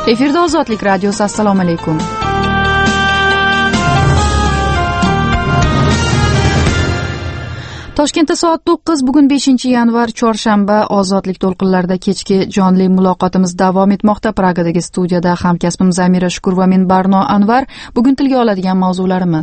Efirda Ozodlik radiosi. Assalomu alaykum. Toshkentda soat 9, bugun 5-yanvar chorshanba. Ozodlik to'lqinlarida kechki jonli muloqotimiz davom etmoqda. Pragadagi studiyada hamkasbim Zamira Shukur va men Barno Anvar. Bugun tilga oladigan mavzularimiz: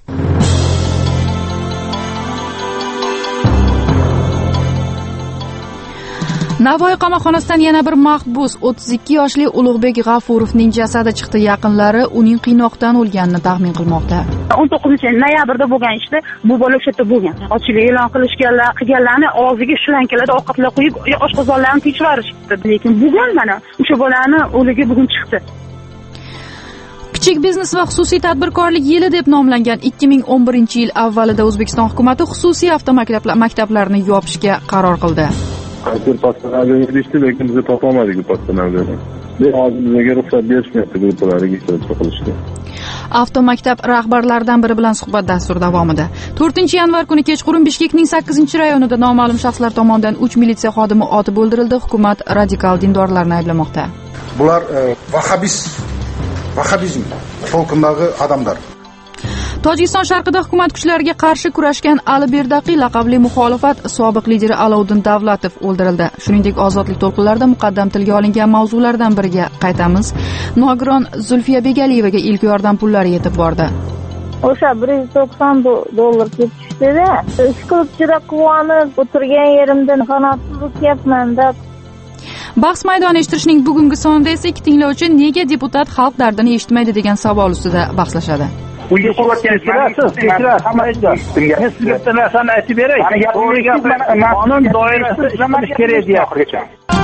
Navoiy qamoqxonasidan yana bir mahbus 32 yoshli Ulug'bek G'afurovning jasadi chiqdi. Yaqinlari uning qiynoqdan o'lganini taxmin qilmoqda. 19-noyabrda bo'lgan ishda bu bola o'sha yerda bo'lgan. Ochilik e'lon qilganlarni og'ziga shlankalarda ovqatlar qo'yib, oshqozonlarni tekshirishibdi. Lekin bugun mana o'sha bolani o'ligi bugun chiqdi. Kichik biznes va xususiy tadbirkorlik yili deb nomlangan 2011-yil avvalida O'zbekiston hukumatı xususiy avtomaktablarni yopishga qaror qildi. Qaysi pastalarga erishdi, lekin biz topolmadik bu pastalarni. Hozir bizga ruxsat berishmayapti gruppalarga qilishga. Avtomaktab rahbarlaridan biri bilan suhbat dastur davomida. 4-yanvar kuni kechqurun Bishkekning 8-rayonida noma'lum shaxslar tomonidan 3 militsiya xodimi otib o'ldirildi. Hukumat radikal dindorlarni ayblamoqda. Bular vahhabizm to'lqinidagi odamlar. Tojikiston sharqida hukumat kuchlariga qarshi kurashgan Ali Berdaqiy laqabli muxolifat sobiq lideri Alovuddin Davlatov o'ldirildi. Shuningdek, ozodlik to'lqinlarida muqaddam tilga olingan mavzulardan biriga qaytamiz. Nogiron Zulfiya Begaliyevaga ilk yordam pullari yetib bordi. O'sha $190 kelib tushdi-da. Ish qilib juda quvonib o'tirgan yerimdan qanotsiz o'tyapman-da. Bahs maydoni eshittirishning bugungi sonida esa ikki tinglovchi nega deputat xalq dardini eshitmaydi degan savol ustida bahslashadi. Uyga qo'yayotgan hamma aytdi. Men sizga bitta narsani aytib beray. To'g'ri gaplar qonun doirasida ishlash kerak deyapti.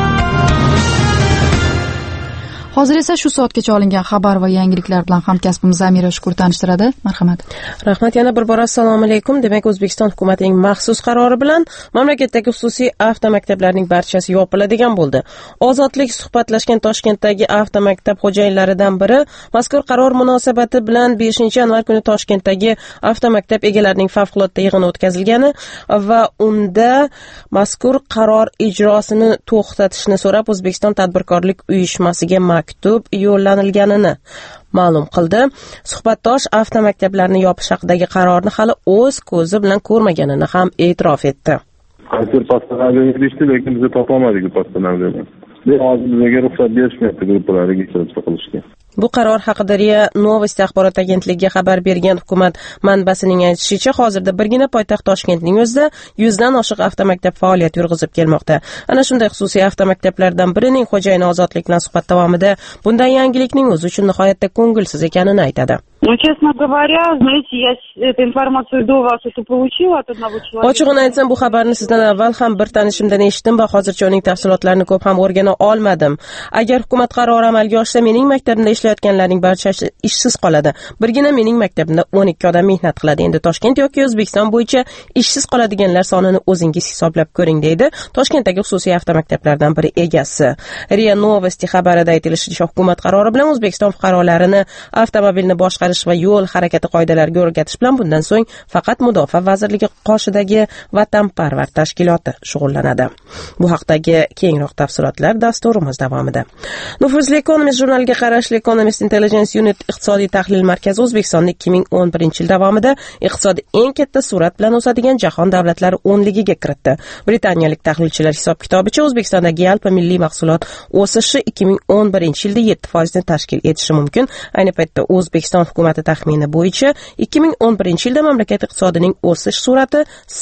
Hozir esa shu soatgacha olingan xabar va yangiliklar bilan hamkasbimiz Zamira Shukur tanishtiradi. Marhamat. Rahmat, yana bir bora assalomu alaykum. Demak, O'zbekiston hukumatining maxsus qarori bilan mamlakatdagi xususiy avtomaktablarning barchasi yopiladigan bo'ldi. Ozodlik suhbatlashgan Toshkentdagi avtomaktab xo'jayinlaridan biri mazkur qaror munosabati bilan 5-yanvar kuni Toshkentdagi avtomaktab egalarining favqulodda yig'ini o'tkazilgani va unda mazkur qaror ijrosini to'xtatishni so'rab O'zbekiston tadbirkorlik uyushmasiga maktub yo'llanilganini ma'lum qildi. Suhbatdosh avtomaktablarni yopish haqidagi qarorni hali o'z ko'zi bilan ko'rmaganini ham e'tirof etdi. Qaysi pastalarga erishdi, lekin biz topolmadik bu pastalarni. Hozir bizga ruxsat berishmayapti gruppalarga qilishga. Bu qaror haqida RIA Novosti axborot agentligiga xabar bergan hukumat manbasining aytishicha, hozirda birgina poytaxt Toshkentning o'zida 100 dan oshiq avtomaktab faoliyat yurg'izib kelmoqda. Ana shunday xususiy avtomaktablardan birining xo'jayini Ozodlik bilan suhbat davomida bunday yangilikning o'zi uchun nihoyatda ko'ngilsiz ekanini aytadi. Честно говоря, знаете, я эту информацию до вас это получила от одного человека. Ochig'ini aytsam, bu xabarni sizdan avval ham bir tanishimdan eshitdim va hozircha uning tafsilotlarini ko'p ham o'rgana olmadim. Agar hukumat qarori amalga oshsa, mening maktabimda ishlayotganlarning barchasi ishsiz qoladi. Birgina mening maktabimda 12 odam mehnat qiladi. Endi Toshkent yoki O'zbekiston bo'yicha ishsiz qoladiganlar sonini o'zingiz hisoblab ko'ring, deydi Toshkentdagi xususiy avtomaktablardan biri egasi. RIA Novosti xabarida aytilishicha, hukumat qarori bilan O'zbekiston fuqarolarini avtomobilni boshqarish va yo'l harakati qoidalariga o'rgatish bilan bundan so'ng faqat Mudofaa vazirligi qoshidagi vatanparvar tashkiloti shug'ullanadi. Bu haqdagi keyinroq tafsilotlar dasturimiz davomida. Nufuzli Economist jurnaliga qarashli Economist Intelligence Unit iqtisodiy tahlil markazi O'zbekistonni 2011-yil davomida iqtisodi eng katta sur'at bilan o'sadigan jahon davlatlari 10ligiga kiritdi. Britaniyalik tahlilchilar hisob-kitobicha O'zbekistondagi yalpi milliy mahsulot o'sishi 2011-yilda 7% tashkil etishi mumkin. Ayni paytda O'zbekiston hukumati taxmini bo'yicha 2011-yilda mamlakat iqtisodining o'sish sur'ati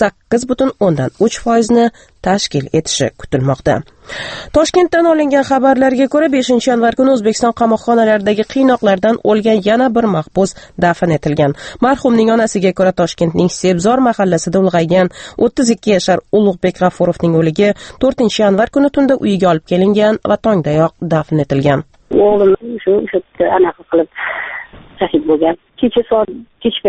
8,3% ni tashkil etishi kutilmoqda. Toshkentdan olingan xabarlarga ko'ra 5-yanvar kuni O'zbekiston qamoqxonalaridagi qiynoqlardan o'lgan yana bir mahbus dafn etilgan. Marhumning onasiga ko'ra Toshkentning Sebzor mahallasida ulg'aygan 32 yashar Ulug'bek G'afurovning o'ligi 4-yanvar kuni tunda uyiga olib kelingan va tongdayoq dafn etilgan. O'g'lim shu anaqa qilib shahid bo'lgan. Kecha soat kechga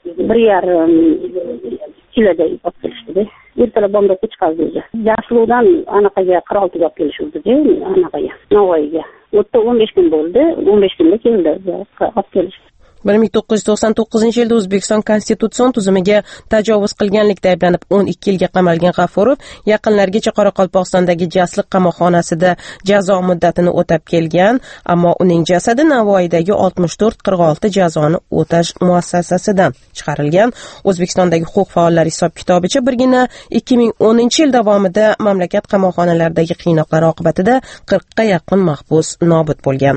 1:30 kiloda olib kelishdi. Ertalab bomba chiqardi o'zi. Jasluvdan anaqaga 46 ga olib kelishdi, anaqaga, Navoiyga. O'tda 15 kun bo'ldi, 15 kunda keldi, olib kelishdi. 1999-yilda O'zbekiston konstitutsion tuzumiga tajovuz qilganlikda ayblanib 12 yilga qamalgan G'afurov yaqinlargacha Qoraqalpog'istondagi Jasliq qamoqxonasida jazo muddatini o'tab kelgan, ammo uning jasadi Navoiydagi 64-46 jazoni o'tash muassasasidan chiqarilgan. O'zbekistondagi huquq faollari hisob-kitobicha birgina 2010-yil davomida mamlakat qamoqxonalaridagi qiynoqlar oqibatida 40 ga yaqin mahbus nobud bo'lgan.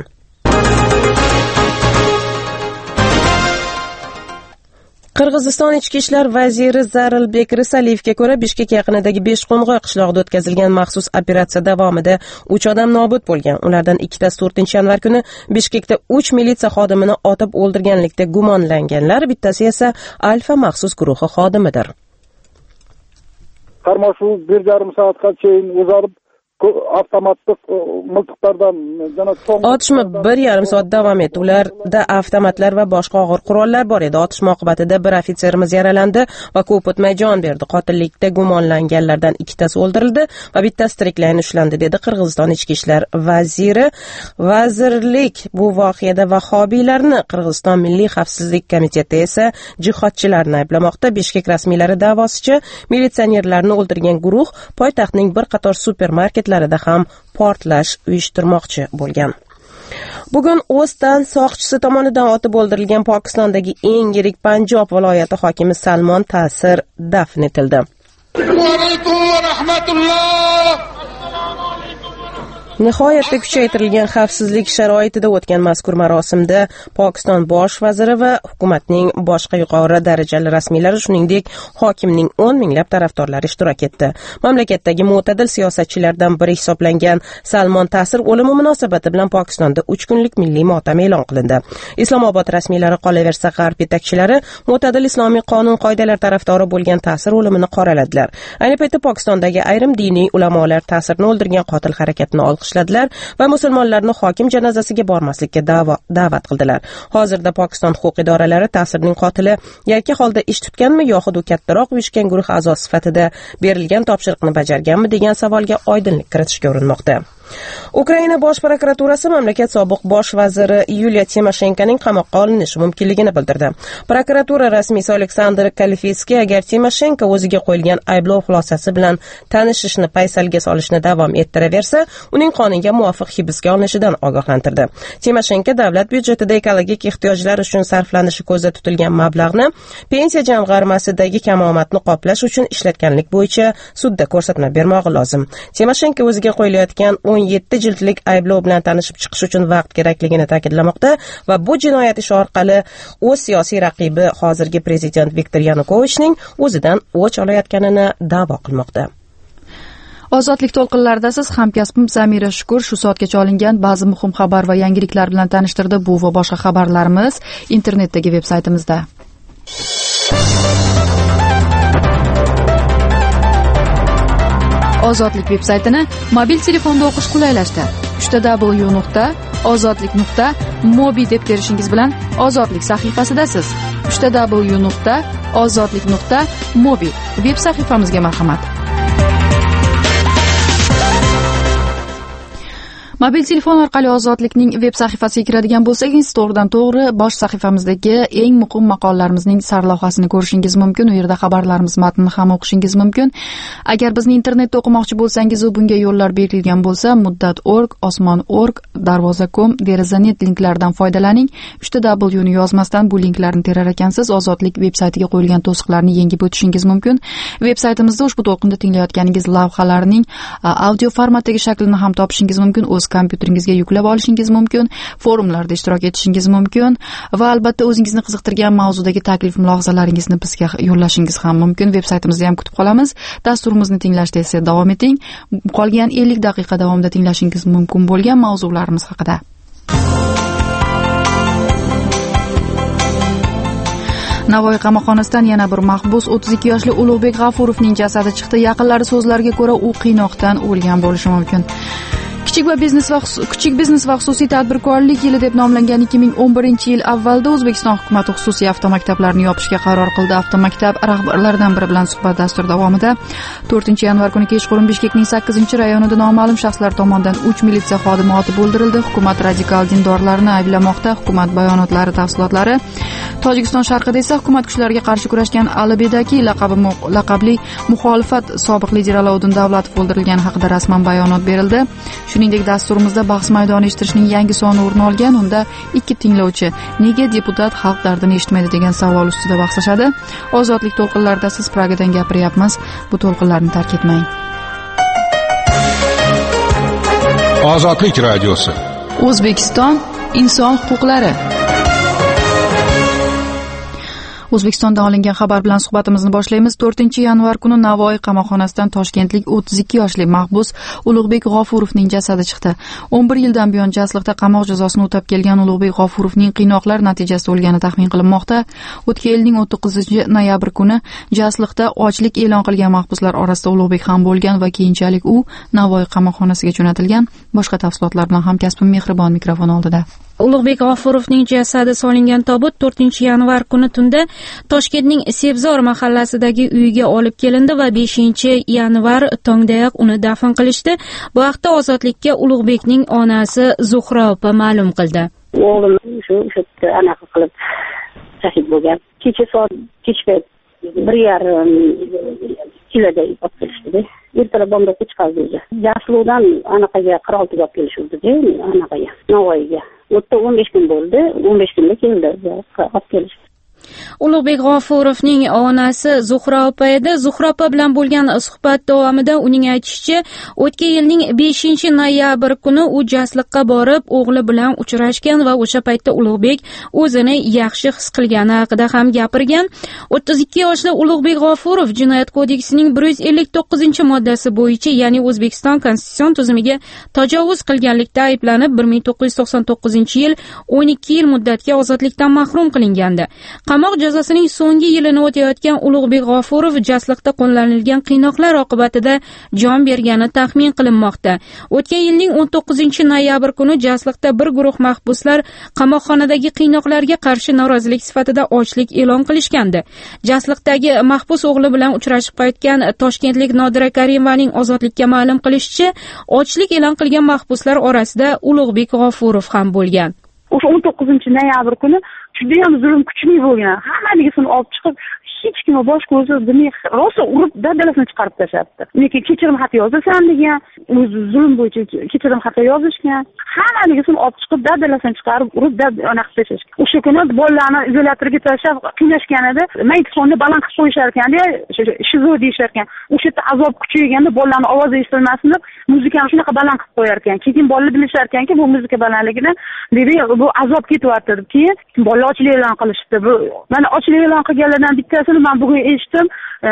Qirg'iziston ichki ishlar vaziri Zarilbek Risaliyevga ko'ra, Bishkek yaqinidagi Beshqo'ng'oy qishlog'ida o'tkazilgan maxsus operatsiya davomida 3 odam nobud bo'lgan. Ulardan ikkitasi 4-yanvar kuni Bishkekda 3 militsiya xodimini otib o'ldirganlikda gumonlanganlar, bittasi esa Alfa maxsus guruhi xodimidir. Qarmashuv 1,5 soatga chayin o'zarib, avtomatik miltiqlardan otishma 1,5 soat davom etdi. Ularda avtomatlar va boshqa og'ir qurollar bor edi. Otishma oqibatida bir ofitserimiz yaralandi va ko'p o'tmay jon berdi. Qotillikda gumonlanganlardan ikkitasi o'ldirildi va bittasi tiriklayin ushlandi, dedi Qirg'iziston ichki ishlar vaziri. Vazirlik bu voqeada vahobiylarni, Qirg'iziston Milliy xavfsizlik komiteti esa jihodchilarni ayblamoqda. Bishkek rasmiylari da'vosicha, militsionerlarni o'ldirgan guruh poytaxtning bir qator supermarket ham portlash uyushtirmoqchi bo'lgan. Bugun O'stan soqchisi tomonidan otib o'ldirilgan Pokistondagi eng yirik Panjob viloyati hokimi Salmon Tasir dafn etildi. Nihoyatda kuchaytirilgan xavfsizlik sharoitida o'tgan mazkur marosimda Pokiston bosh vaziri va hukumatning boshqa yuqori darajali rasmiylari, shuningdek hokimning 10 minglab tarafdorlari ishtirok etdi. Mamlakatdagi mo'tadil siyosatchilardan biri hisoblangan Salmon Tasir o'limi munosabati bilan Pokistonda 3 kunlik milliy motam e'lon qilindi. Islomobod rasmiylari, qolaversa g'arb yetakchilari mo'tadil islomiy qonun qoidalar tarafdori bo'lgan Tasir o'limini qoraladilar. Ayni paytda Pokistondagi ayrim diniy ulamolar Tasirni o'ldirgan qotil harakatini olqishladilar va musulmonlarni hokim janozasiga bormaslikka da'vat qildilar. Hozirda Pokiston huquq idoralari Tasirning qotili yakka holda ish tutganmi yoxud u kattaroq uyushgan guruh a'zosi sifatida berilgan topshiriqni bajarganmi degan savolga oydinlik kiritishga urinmoqda. Ukraina bosh prokuraturasi mamlakat sobiq bosh vaziri Yuliya Timoshenkoning qamoqqa olinishi mumkinligini bildirdi. Prokuratura rasmiysi Aleksandr Kalifitskiy agar Timoshenko o'ziga qo'yilgan ayblov xulosasi bilan tanishishni paysalga solishni davom ettiraversa, uning qonunga muvofiq hibsga olinishidan ogohlantirdi. Timoshenko davlat byudjetida ekologik ehtiyojlar uchun sarflanishi ko'zda tutilgan mablag'ni pensiya jamg'armasidagi kamomatni qoplash uchun ishlatganlik bo'yicha sudda ko'rsatma bermog'i lozim. Timoshenko o'ziga qo'yilayotgan 17 jildlik ayblov bilan tanishib chiqish uchun vaqt kerakligini ta'kidlamoqda va bu jinoyat ishi orqali o'z siyosiy raqibi hozirgi prezident Viktor Yanukovichning o'zidan o'ch olayotganini da'vo qilmoqda. Ozodlik to'lqinlarida siz hamkasbim Zamira Shukur shu soatgacha olingan ba'zi muhim xabar va yangiliklar bilan tanishtirdi. Bu va boshqa xabarlarimiz internetdagi veb-saytimizda. Ozodlik veb-saytini mobil telefonda o'qish qulaylashdi. www.ozodlik.mobi deb terishingiz bilan Ozodlik sahifasidasiz. www.ozodlik.mobi veb sahifamizga marhamat. Mobil telefon orqali Ozodlikning veb sahifasiga kiradigan bo'lsangiz, to'g'ridan-to'g'ri bosh sahifamizdagi eng muhim maqolalarimizning sarlavhasini ko'rishingiz mumkin. U yerda xabarlarimiz matnini ham o'qishingiz mumkin. Agar bizni internetda o'qimoqchi bo'lsangiz, bunga yo'llar berilgan bo'lsa, muddat.org, osmon.org, darvoza.com, deraza.net linklaridan foydalaning. 3W ni yozmasdan bu linklarni terar ekansiz, Ozodlik veb saytiga qo'yilgan to'siqlarni yengib o'tishingiz mumkin. Veb saytimizda ushbu to'lqinda tinglayotganingiz lavhalarning audio formatdagi shaklini ham topishingiz mumkin. O'z kompyuteringizga yuklab olishingiz mumkin, forumlarda ishtirok etishingiz mumkin va albatta o'zingizni qiziqtirgan mavzudagi taklif mulohazalaringizni bizga yo'llashingiz ham mumkin. Veb saytimizda ham kutib qolamiz. Dasturimizni tinglashda esa davom eting. Qolgan 50 daqiqa davomida tinglashingiz mumkin bo'lgan mavzularimiz haqida. Navoiy qamoqxonasidan yana bir mahbus 32 yoshli Ulug'bek G'afurovning jasadi chiqdi. Yaqinlari so'zlariga ko'ra, u qiynoqdan o'lgan bo'lishi mumkin. Kichik biznes va xususiy tadbirkorlik yili deb nomlangan 2011-yil avvalda O'zbekiston hukumati xususiy avtomaktablarni yopishga qaror qildi. Avtomaktab rahbarlaridan biri bilan suhbat dasturi davomida 4-yanvar kuni kechqurun Bishkekning 8-rayonida noma'lum shaxslar tomonidan 3 militsiya xodimi otib o'ldirildi. Hukumat radikal dindorlarni ayblamoqda. Hukumat bayonotlari tafsilotlari. Tojikiston sharqida esa hukumat kuchlariga qarshi kurashgan Ali Bedaki laqabli muxolifat sobiq lideri Alauddin Davlatov o'ldirilgani haqida rasman bayonot berildi. Shuningdek, dasturimizda bahs maydoni eshittirishning yangi soni o'rin olgan. Unda ikki tinglovchi nega deputat xalq dardini eshitmaydi degan savol ustida bahslashadi. Ozodlik to'lqinlarida siz Pragadan gapiryapmiz. Bu to'lqinlarni tark etmang. Ozodlik radiosi. O'zbekiston inson huquqlari. O'zbekistondan olingan xabar bilan suhbatimizni boshlaymiz. 4-yanvar kuni Navoiy qamoqxonasidan toshkentlik 32 yoshli mahbus Ulug'bek G'ofurovning jasadi chiqdi. 11 yildan buyon jasliqda qamoq jazosini o'tab kelgan Ulug'bek G'ofurovning qiynoqlar natijasida o'lgani taxmin qilinmoqda. O'tgan yilning 19-noyabr kuni jasliqda ochlik e'lon qilgan mahbuslar orasida Ulug'bek ham bo'lgan va keyinchalik u Navoiy qamoqxonasiga jo'natilgan. Boshqa tafsilotlar bilan hamkasbim Mehribon mikrofon oldida. Ulug'bek G'ofurovning jasadi solingan tobut 4-yanvar kuni tunda Toshkentning Sebzor mahallasidagi uyiga olib kelindi va 5-yanvar tongdayoq uni dafn qilishdi. Bu haqda Ozodlikka Ulug'bekning onasi Zuhra opa ma'lum qildi. O'g'lim shu anaqa qilib shahid bo'lgan. Kechga 1:30 kiloda olib kelishdi. Ertalab bomba chiqardi o'zi. Jasludan anaqaga 46 ga olib kelishdi, anaqaga, Navoiyga. O'tda 15 kun bo'ldi, 15 kunda keldi, olib kelishdi. Ulug'bek G'ofurovning onasi Zuhra opa edi. Zuhra opa bilan bo'lgan suhbat davomida uning aytishicha, o'tgan yilning 5-noyabr kuni u jasliqqa borib, o'g'li bilan uchrashgan va o'sha paytda Ulug'bek o'zini yaxshi his qilgani haqida ham gapirgan. 32 yoshli Ulug'bek G'ofurov Jinoyat kodeksining 159-moddasi bo'yicha, ya'ni O'zbekiston konstitutsion tuzumiga tajovuz qilganlikda ayblanib 1999-yil 12 yil muddatga ozodlikdan mahrum qilingandi. Qamoq jazosining so'nggi yilini o'tayotgan Ulug'bek G'ofurov jasliqda qo'llanilgan qiynoqlar oqibatida jon bergani taxmin qilinmoqda. O'tgan yilning 19-noyabr kuni jasliqda bir guruh mahbuslar qamoqxonadagi qiynoqlarga qarshi norozilik sifatida ochlik e'lon qilishgandi. Jasliqdagi mahbus o'g'li bilan uchrashib qaytgan toshkentlik Nodira Karimovaning Ozodlikka ma'lum qilishicha, ochlik e'lon qilgan mahbuslar orasida Ulug'bek G'ofurov ham bo'lgan. O'sha 19-noyabr kuni juda ham zulm kuchli bo'lgan. Hammaligini olib chiqib, hech kim bosh ko'zi bilmay rosa urib daddalasini chiqarib tashlabdi. Lekin kechirim xati yozasan degan, o'zi zulm bo'yicha kechirim xati yozishgan. Hammaligini olib chiqib daddalasini chiqarib urib anaqa tashlashgan. O'sha kuni bolalarni izolyatorga tashlab qiynashgan edi. Mikrofonni baland qilib qo'yishar ekan-da, shizo deyishar ekan. O'sha yerda azob kuchayganda bolalarning ovozi eshitilmasin deb muzikani shunaqa baland qilib qo'yar ekan. Keyin bolalar bilishar ekanki, bu muzika balandligini dedi, bu azob ketyapti deb. Keyin bolalar ochlik e'lon qilishdi. Bu mana ochlik e'lon qilganlardan bittasini men bugun eshitdim.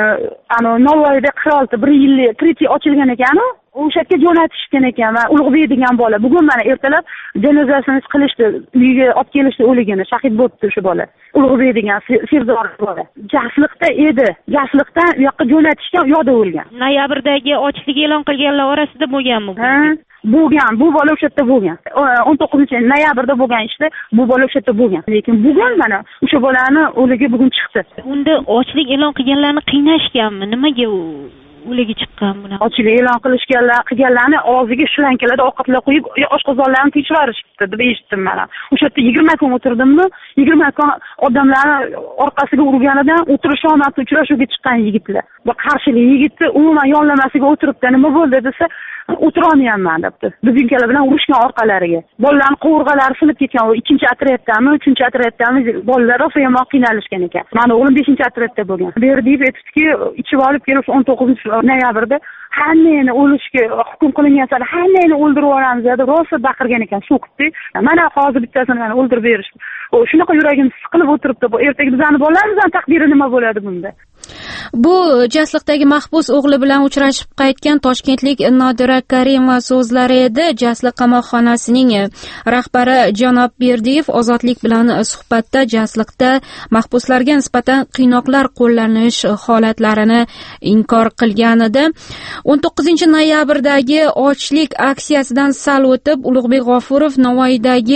Navoiyda 46 1 yilli kriti ochilgan ekan-ku. O'sha yerga jo'natishgan ekan va Ulug'bek degan bola. Bugun mana ertalab janozasini qilishdi, uyiga olib kelishdi o'ligini, shahid bo'libdi o'sha bola. Ulug'bek degan Sebzor bola. Jasliqda edi. Jasliqdan u yoqqa jo'natishgan, u yoqda o'lgan. Noyabrdagi ochlik e'lon qilganlar orasida bo'lganmi? Bo'lgan. Bu bola o'sha yerda bo'lgan. 19-noyabrda bo'lgan ishda bu bola o'sha yerda bo'lgan. Lekin bugun mana o'sha bolani o'ligi bugun chiqdi. Unda ochlik e'lon qilganlarni qiynashganmi? Nimaga o'ligi chiqqan buni? Ochlik e'lon qilganlarni og'ziga shlankalarda ovqatlar qo'yib, oshqozonlarni tinch yuborishibdi deb eshitdim mana. O'sha yerda 20 kun o'tirdimmi? 20 kun odamlarni orqasiga urganidan o'tirish omadli uchrashuvga chiqqan yigitlar. Bu qarshilik yigitni umuman yonlamasiga o'tiribdi. Nima bo'ldi desa, o'tirolmayman debdi. Biznikilar bilan urushgan orqalariga. Bolalarning qovurg'alari sinib ketgan. O 2-otryadami, 3-otryadami bolalar rosa yomon qiynalishgan ekan. Meni o'g'lim 5-otryadda bo'lgan. Berdiyev aytibdiki, ichib olib kelib 19-noyabrda hammani o'lishga hukm qilingan, hammani o'ldirib yuboramiz deb rosa baqirgan ekan, so'kibdi. Mana hozir bittasini mana o'ldirib berishdi. Shunaqa yuragim siqilib o'tiribdi. Bu ertaga bizning bolalarimiz taqdiri nima bo'ladi bunda? Bu Jasliqdagi mahbus o'g'li bilan uchrashib qaytgan toshkentlik Nodira Karimova so'zlari edi. Jasliq qamoqxonasining rahbari Janob Berdiyev Ozodlik bilan suhbatda Jasliqda mahbuslarga nisbatan qiynoqlar qo'llanish holatlarini inkor qilgan edi. 19-noyabrdagi ochlik aksiyasidan sal o'tib Ulug'bek G'ofurov Navoiydagi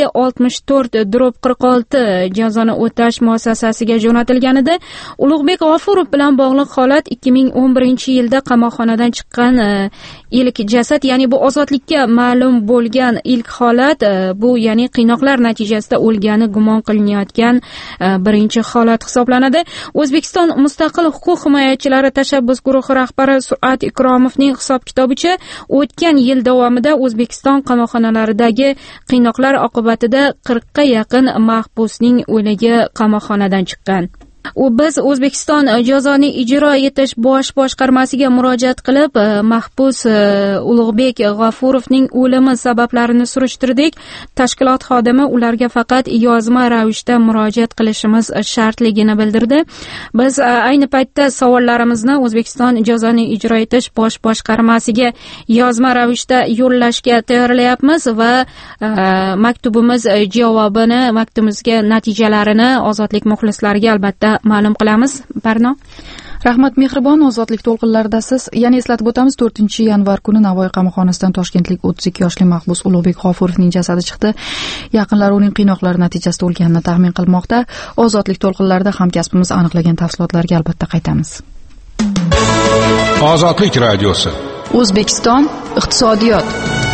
64/46 jazoni o'tash muassasasiga jo'natilgan edi. Ulug'bek G'ofurov bilan bog'liq holat 2011-yilda qamoqxonadan chiqqan ilk jasad, ya'ni bu ozodlikka ma'lum bo'lgan ilk holat, bu ya'ni qiynoqlar natijasida o'lgani gumon qilinayotgan birinchi holat hisoblanadi. O'zbekiston Mustaqil huquq himoyachilari tashabbus guruhi rahbari Surat Ikromovning hisob-kitobicha o'tgan yil davomida O'zbekiston qamoqxonalaridagi qiynoqlar oqibatida 40 ga yaqin mahbusning o'ligi qamoqxonadan chiqqan. Biz O'zbekiston jazoni ijro etish bosh boshqarmasiga murojaat qilib, mahbus Ulug'bek G'ofurovning o'limi sabablarini surishtirdik. Tashkilot xodimi ularga faqat yozma ravishda murojaat qilishimiz shartligini bildirdi. Biz ayni paytda savollarimizni O'zbekiston jazoni ijro etish bosh boshqarmasiga yozma ravishda yo'llashga tayyorlayapmiz va maktubimiz javobini, maktubimizga natijalarini Ozodlik muxlislariga albatta ma'lum qilamiz. Barno. Rahmat Mehribon, Ozodlik to'lqinlaridasiz. Yana eslatib o'tamiz, 4-yanvar kuni Navoiy qamoqxonasidan toshkentlik 32 yoshli mahbus Ulug'bek G'ofurovning jasadi chiqdi. Yaqinlari uning qiynoqlari natijasida o'lganini taxmin qilmoqda. Ozodlik to'lqinlarida hamkasbimiz aniqlagan tafsilotlarga albatta qaytamiz. Ozodlik radiosi. O'zbekiston iqtisodiyot.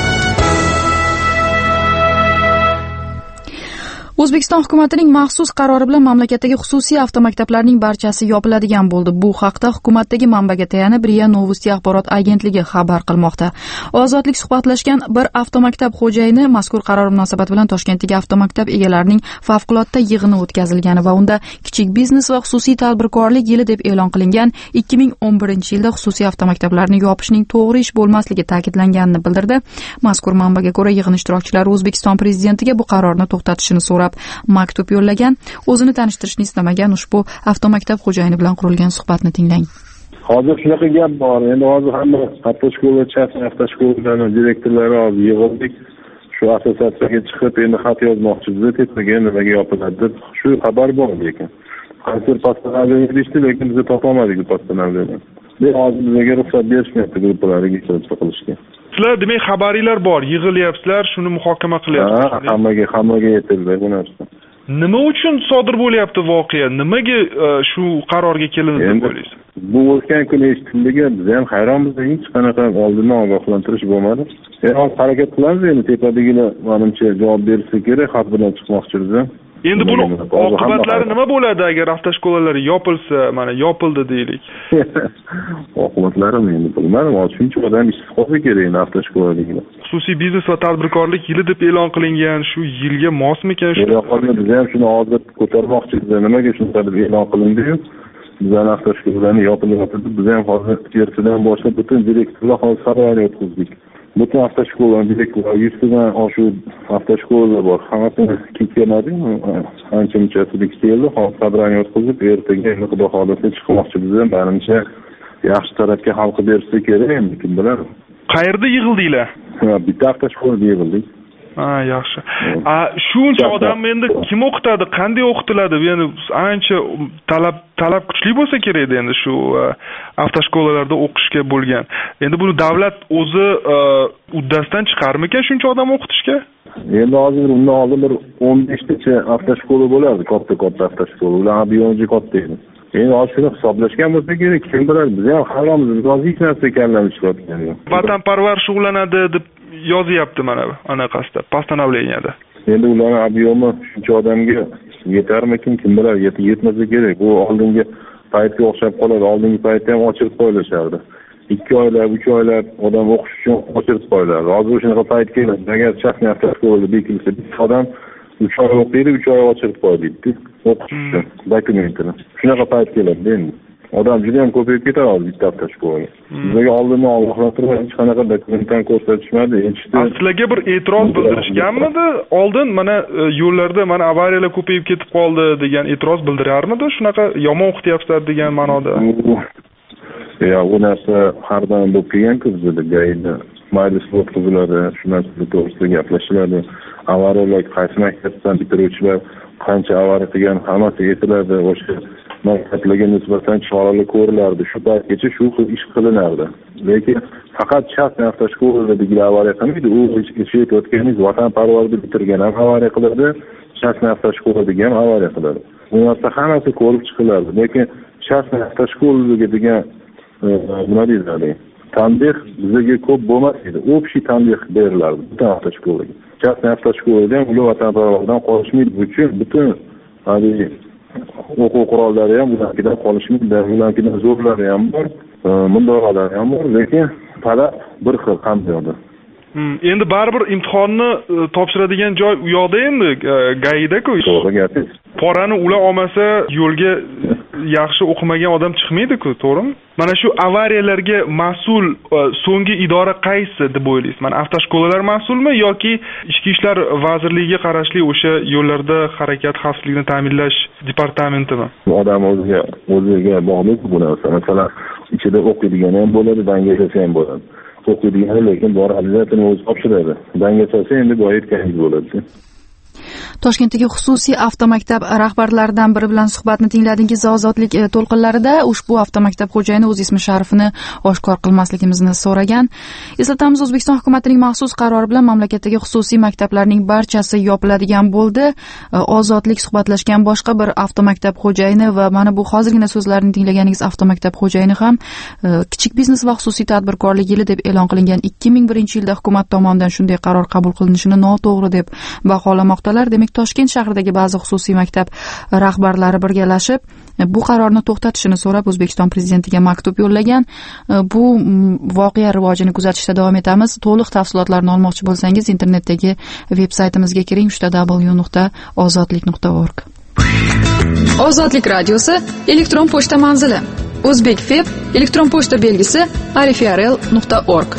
O'zbekiston hukumatining maxsus qarori bilan mamlakatdagi xususiy avtomaktablarning barchasi yopiladigan bo'ldi. Bu haqda hukumatdagi manbaga tayanib RIA Novosti axborot agentligi xabar qilmoqda. Ozodlik suhbatlashgan bir avtomaktab xo'jayini mazkur qaror munosabati bilan Toshkentdagi avtomaktab egalarining favqulodda yig'ini o'tkazilgani va unda kichik biznes va xususiy tadbirkorlik yili deb e'lon qilingan 2011-yilda xususiy avtomaktablarni yopishning to'g'ri ish bo'lmasligi ta'kidlanganini bildirdi. Mazkur manbaga ko'ra yig'in ishtirokchilari O'zbekiston prezidentiga bu qarorni to'xtatishini so'rab maktub yo'llagan. O'zini tanishtirishni istamagan ushbu avtomaktab xo'jayini bilan qurilgan suhbatni tinglang. Hozir shunaqa gap bor. Endi hozir hamma avtoshkola, chasna avtoshkolalarni direktorlari hozir yig'ildik. Shu assotsiatsiyaga chiqib endi xat yozmoqchimiz, tepaga nimaga yopiladi deb shu xabar bor lekin. Qaysi postanaviyani berishdi, lekin biz topolmadik postanaviyani. Hozir bizga ruxsat berishmayapti gruppalarga qilishga. Sizlar demak xabaringlar bor, yig'ilyapsizlar, shuni muhokama qilyapsizlar. Hammaga yetildi bu narsa. Nima uchun sodir bo'lyapti voqea? Nimaga shu qarorga kelindi deb o'ylaysiz? Bu o'tgan kuni eshitildigi biz ham hayronmiz, hech qanaqa oldindan ogohlantirish bo'lmadi. Hozir harakat qilamiz, endi tepadagilar menimcha javob bersa kerak, xat bilan chiqmoqchimiz. Endi buni oqibatlari nima bo'ladi agar avtoshkolalar yopilsa, mana yopildi deylik. Oqibatlarini endi bilmadim, shuncha odam ishsiz qolsa kerak endi avtoshkolaliklar. Xususiy biznes va tadbirkorlik yili deb e'lon qilingan shu yilga mosmikan shu? Biz ham shuni hozir ko'tarmoqchimiz. Nimaga shunaqa deb e'lon qilindi-yu? Bizning avtoshkolalarni yopilyapti. Biz ham hozir ertadan boshlab butun direktorlar hozir sarayani o'tkazdik. Butun avtoshkolalar direktorlari 100 tadan oshiq avtoshkolalar bor. Hammasini keladi, ancha-munchasi keldi. Hozir sabrani o'tkazib, ertaga xudo xolasa chiqmoqchimiz. Menimcha yaxshi tarafga xalqi bersa kerak, endi kim biladi. Qayerda yig'ildinglar? Bitta avtoshkolada yig'ildik. Yaxshi. Shuncha odam endi kim o'qitadi, qanday o'qitiladi? Ya'ni ancha talab kuchli bo'lsa kerak endi shu avtoshkolalarda o'qishga bo'lgan. Endi buni davlat o'zi uddasidan chiqarmikan shuncha odam o'qitishga? Endi hozir undan oldin bir 15 tacha avtoshkola bo'lardi, katta avtoshkola. Ular ob'yomji katta edi. Endi shuni hisoblashgan bo'lsa kerak, kim biladi, biz ham hayronmiz, hozir hech narsa kallamni chiqayotgan yo'q. Vatanparvar shug'ullanadi deb yozyapti mana anaqasida, postanovleniyada. Endi ularning ob'yomi shuncha odamga yetarmikin, kim biladi, yetmasa kerak. Bu oldingi paytga o'xshab qoladi. Oldingi paytda ham ochirib qo'yilishardi. 2 oylab, 3 oylab odam o'qish uchun ochirib qo'yiladi. Hozir shunaqa payt keladi. Agar shaxsiy avtoshkolada bekilsa, odam 3 oy o'qiydi, 3 oy ochirib qo'yadi. O'qish uchun dokumentini. Shunaqa payt keladi endi. Odam juda ham ko'payib ketadi bitta avtoshkolaga. Bizga oldindan ogohlantirib hech qanaqa dokumentdan ko'rsatishmadi. Sizlarga bir e'tiroz bildirishganmidi? Oldin mana yo'llarda mana avariyalar ko'payib ketib qoldi degan e'tiroz bildirarmidi? Shunaqa yomon o'qityapsizlar degan ma'noda. Bu narsa har doim bo'lib kelgan-ku bizda gayda. Majlis o'tkaziladi, shu narsa to'g'risida gaplashiladi. Avariyalar qaysi maktabdan bitiruvchilar qancha avariya qilgan hammasi aytiladi. O'sha maktablarga nisbatan choralar ko'rilardi. Shu paytgacha shu xil ish qilinardi. Lekin faqat shaxsiy avtoshkolalardagi avariya qilmaydi. U ichida o'tganingiz vatanparvarlikni bitirgan ham avariya qiladi, shaxsiy avtoshkoladagi ham avariya qiladi. Bu narsa hammasi ko'rib chiqiladi. Lekin shaxsiy avtoshkolaga degan nima deyiladi? Tanbeh bizga ko'p bo'lmas edi. Общий tanbeh berilardi butun avtoshkolaga. Shaxsiy avtoshkolada ham ular vatanparvarlikdan qolishmaydi uchun butun o'quv qurollari ham ulardan qolishmaydi, ulardan zo'rlari ham bor, mundoqalari ham bor, lekin talab bir xil qanday. Endi baribir imtihonni topshiradigan joy u yoqda endi gaida-ku. To'g'ri gapingiz. Porani ular olmasa yo'lga yaxshi o'qimagan odam chiqmaydi-ku, to'g'rimi? Mana shu avariyalarga mas'ul so'nggi idora qaysi deb o'ylaysiz? Mana avtoshkolalar mas'ulmi yoki Ichki ishlar vazirligiga qarashli o'sha yo'llarda harakat xavfsizligini ta'minlash departamentimi? Odam o'ziga bog'liq bu narsa. Masalan, ichida o'qiydigan ham bo'ladi, dangasa ham bo'ladi. O'qiydigan lekin bor obyektini o'zi topshiradi. Dangasa endi bu aytganingiz bo'ladi. Toshkentdagi xususiy avtomaktab rahbarlaridan biri bilan suhbatni tingladingiz. Ozodlik to'lqinlarida ushbu avtomaktab xo'jayini o'z ismi sharifini oshkor qilmasligimizni so'ragan. Eslatamiz, O'zbekiston hukumatining maxsus qarori bilan mamlakatdagi xususiy maktablarning barchasi yopiladigan bo'ldi. Ozodlik suhbatlashgan boshqa bir avtomaktab xo'jayini va mana bu hozirgina so'zlarini tinglaganingiz avtomaktab xo'jayini ham kichik biznes va xususiy tadbirkorlik yili deb e'lon qilingan 2001-yilda hukumat tomonidan shunday qaror qabul qilinishini noto'g'ri deb baholamoqdalar. Demak, Toshkent shahridagi ba'zi xususiy maktab rahbarlari birgalashib bu qarorni to'xtatishini so'rab O'zbekiston prezidentiga maktub yo'llagan. Bu voqea rivojini kuzatishda davom etamiz. To'liq tafsilotlarni olmoqchi bo'lsangiz internetdagi veb-saytimizga kiring www.ozodlik.org. Ozodlik radiosi elektron pochta manzili: O'zbekfeb elektron pochta belgisi arifrl.org.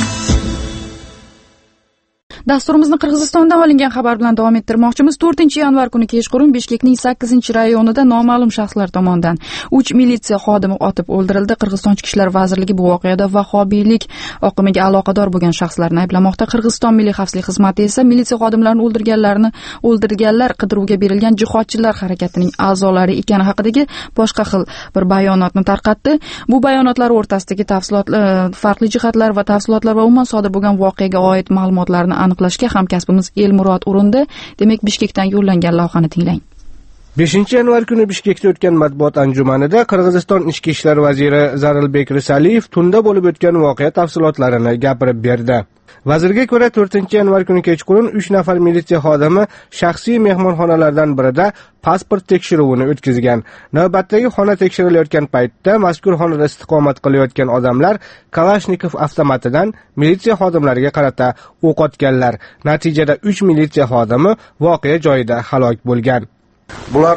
Dasturimizni Qirg'izistondan olingan xabar bilan davom ettirmoqchimiz. 4-yanvar kuni kechqurun Bishkekning 8-rayonida noma'lum shaxslar tomonidan 3 militsiya xodimi otib o'ldirildi. Qirg'iziston Ichki ishlar vazirligi bu voqeada vahobiylik oqimiga aloqador bo'lgan shaxslarni ayblamoqda. Qirg'iziston Milliy xavfsizlik xizmati esa militsiya xodimlarini o'ldirganlar qidiruvga berilgan jihodchilar harakatining a'zolari ekani haqidagi boshqa xil bir bayonotni tarqatdi. Bu bayonotlar o'rtasidagi tafsilotlar, farqli jihatlar va tafsilotlar va umuman sodir bo'lgan voqeaga oid ma'lumotlarni aniqlashga hamkasbimiz Elmurod urindi. Demak, Bishkekdan yo'llangan lavhani tinglang. 5-yanvar kuni Bishkekda o'tgan matbuot anjumanida Qirg'iziston Ichki ishlar vaziri Zaralbek Risaliyev tunda bo'lib o'tgan voqea tafsilotlarini gapirib berdi. Vazirga ko'ra 4-yanvar kuni kechqurun 3 nafar militsiya xodimi shaxsiy mehmonxonalardan birida pasport tekshiruvini o'tkazgan. Navbatdagi xona tekshirilayotgan paytda mazkur xonada istiqomat qilayotgan odamlar Kalashnikov avtomatidan militsiya xodimlariga qarata o'q otganlar. Natijada 3 militsiya xodimi voqea joyida halok bo'lgan. Bular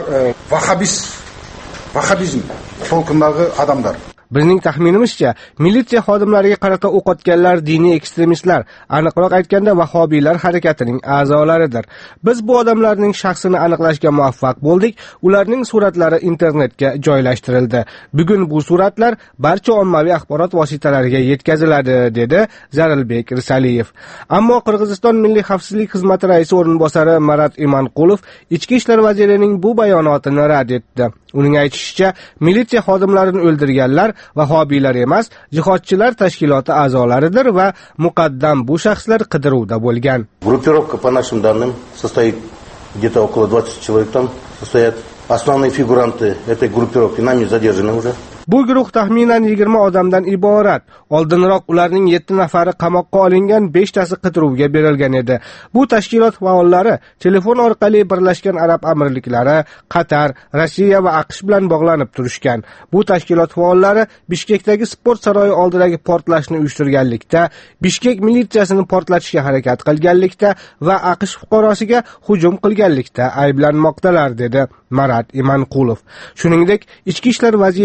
vahhabizm to'lqinidagi odamlar. Bizning taxminimizcha, militsiya xodimlariga qarata o'q otganlar diniy ekstremistlar, aniqroq aytganda vahobiylar harakatining a'zolaridir. Biz bu odamlarning shaxsini aniqlashga muvaffaq bo'ldik. Ularning suratlari internetga joylashtirildi. Bugun bu suratlar barcha ommaviy axborot vositalariga yetkaziladi, dedi Zaralbek Risaliyev. Ammo Qirg'iziston Milliy xavfsizlik xizmati raisi o'rinbosari Marat Imanqulov Ichki ishlar vazirining bu bayonotini rad etdi. Uning aytishicha, militsiya xodimlarini o'ldirganlar vahobiylar emas, jihodchilar tashkiloti a'zolaridir va muqaddam bu shaxslar qidiruvda bo'lgan. Группировка, по нашим данным, состоит где-то около 20 человек там состоят. Основные фигуранты этой группировки нами задержаны уже. Bu guruh taxminan 20 odamdan iborat. Oldinroq ularning 7 nafari qamoqqa olingan, 5 tasi qidiruvga berilgan edi. Bu tashkilot faollari telefon orqali Birlashgan Arab Amirliklari, Qatar, Rossiya va AQSh bilan bog'lanib turishgan. Bu tashkilot faollari Bishkekdagi sport saroyi oldidagi portlashni uyushtirganlikda, Bishkek militsiyasini portlatishga harakat qilganlikda va AQSh fuqarosiga hujum qilganlikda ayblanmoqdalar, dedi Marat Imanqulov. Shuningdek, Ichki ishlar vaziri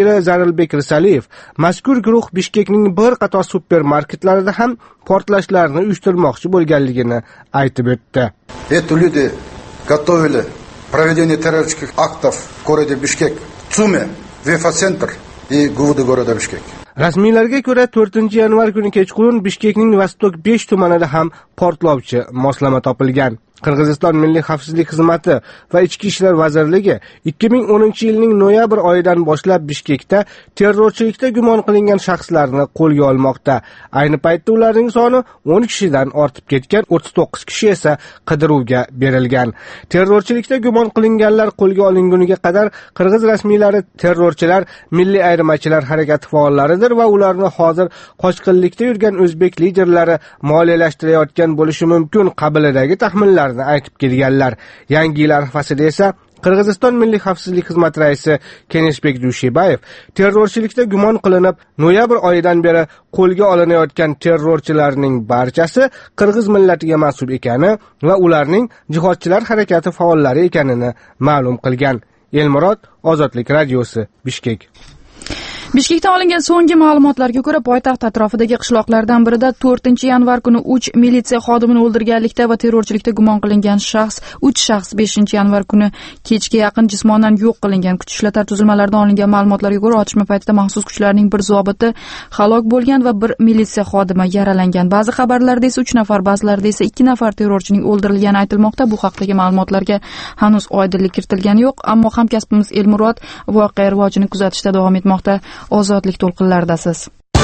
Jalilbek Risaliyev mazkur guruh Bishkekning bir qator supermarketlarida ham portlashlarni uyushtirmoqchi bo'lganligini aytib o'tdi. Эти люди готовили проведение террористических актов в городе Бишкек, ЦУМе, Вефа-центр и ГУВД города Бишкек. Rasmiylarga ko'ra 4-yanvar kuni kechqurun Bishkekning Vostok 5 tumanida ham portlovchi moslama topilgan. Qirg'iziston Milliy xavfsizlik xizmati va Ichki ishlar vazirligi 2010-yilning noyabr oyidan boshlab Bishkekda terrorchilikda gumon qilingan shaxslarni qo'lga olmoqda. Ayni paytda ularning soni 10 kishidan ortib ketgan, 39 kishi esa qidiruvga berilgan. Terrorchilikda gumon qilinganlar qo'lga olinguniga qadar qirg'iz rasmiylari terrorchilar milliy ayirmachilar harakati faollaridir va ularni hozir qochqinlikda yurgan o'zbek liderlari moliyalashtirayotgan bo'lishi mumkin qabilidagi taxminlar aytib kelganlar. Yangi yil arafasida esa Qirg'iziston Milliy xavfsizlik xizmati raisi Keneshbek Dushibayev terrorchilikda gumon qilinib noyabr oyidan beri qo'lga olinayotgan terrorchilarning barchasi qirg'iz millatiga mansub ekani va ularning jihodchilar harakati faollari ekanini ma'lum qilgan. Elmurod, Ozodlik radiosi, Bishkek. Bishkekdan olingan so'nggi ma'lumotlarga ko'ra, poytaxt atrofidagi qishloqlardan birida 4-yanvar kuni 3 militsiya xodimini o'ldirganlikda va terrorchilikda gumon qilingan shaxs 3 shaxs 5-yanvar kuni kechga yaqin jismonan yo'q qilingan. Kuch ishlatar tuzilmalaridan olingan ma'lumotlarga ko'ra, otishma paytida maxsus kuchlarning bir zobiti halok bo'lgan va bir militsiya xodimi yaralangan. Ba'zi xabarlarda esa 3 nafar, ba'zilarida esa 2 nafar terrorchining o'ldirilgani aytilmoqda. Bu haqdagi ma'lumotlarga hanuz oydinlik kiritilgani yo'q, ammo hamkasbimiz Elmurod voqea rivojini kuzatishda davom etmoqda. Ozodlik to'lqinlaridasiz.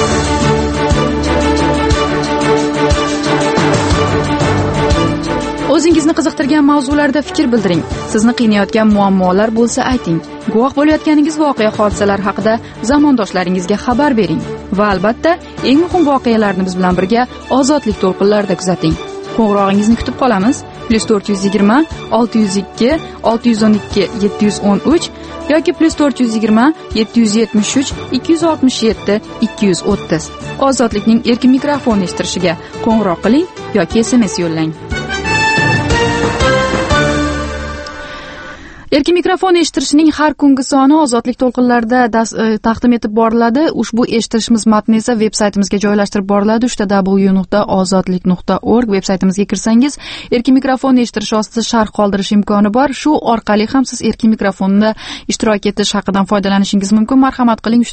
O'zingizni qiziqtirgan mavzularda fikr bildiring. Sizni qiynayotgan muammolar bo'lsa ayting. Guvoh bo'layotganingiz voqea hodisalar haqida zamondoshlaringizga xabar bering. Va albatta, eng muhim voqealarni biz bilan birga Ozodlik to'lqinlarida kuzating. Qo'ng'irog'ingizni kutib qolamiz. +420 602 612 713 yoki +420 773 267 230. Ozodlikning erkin mikrofon eshittirishiga qo'ng'iroq qiling yoki SMS yo'llang. Erkin mikrofon eshittirishning har kungi soni Ozodlik to'lqinlarida taqdim etib boriladi. Ushbu eshittirishimiz matni esa veb-saytimizga joylashtirib boriladi. www.ozodlik.org veb-saytimizga kirsangiz, erkin mikrofon eshittirish ostida sharh qoldirish imkoni bor. Shu orqali ham siz erkin mikrofonda ishtirok etish haqidan foydalanishingiz mumkin. Marhamat qiling,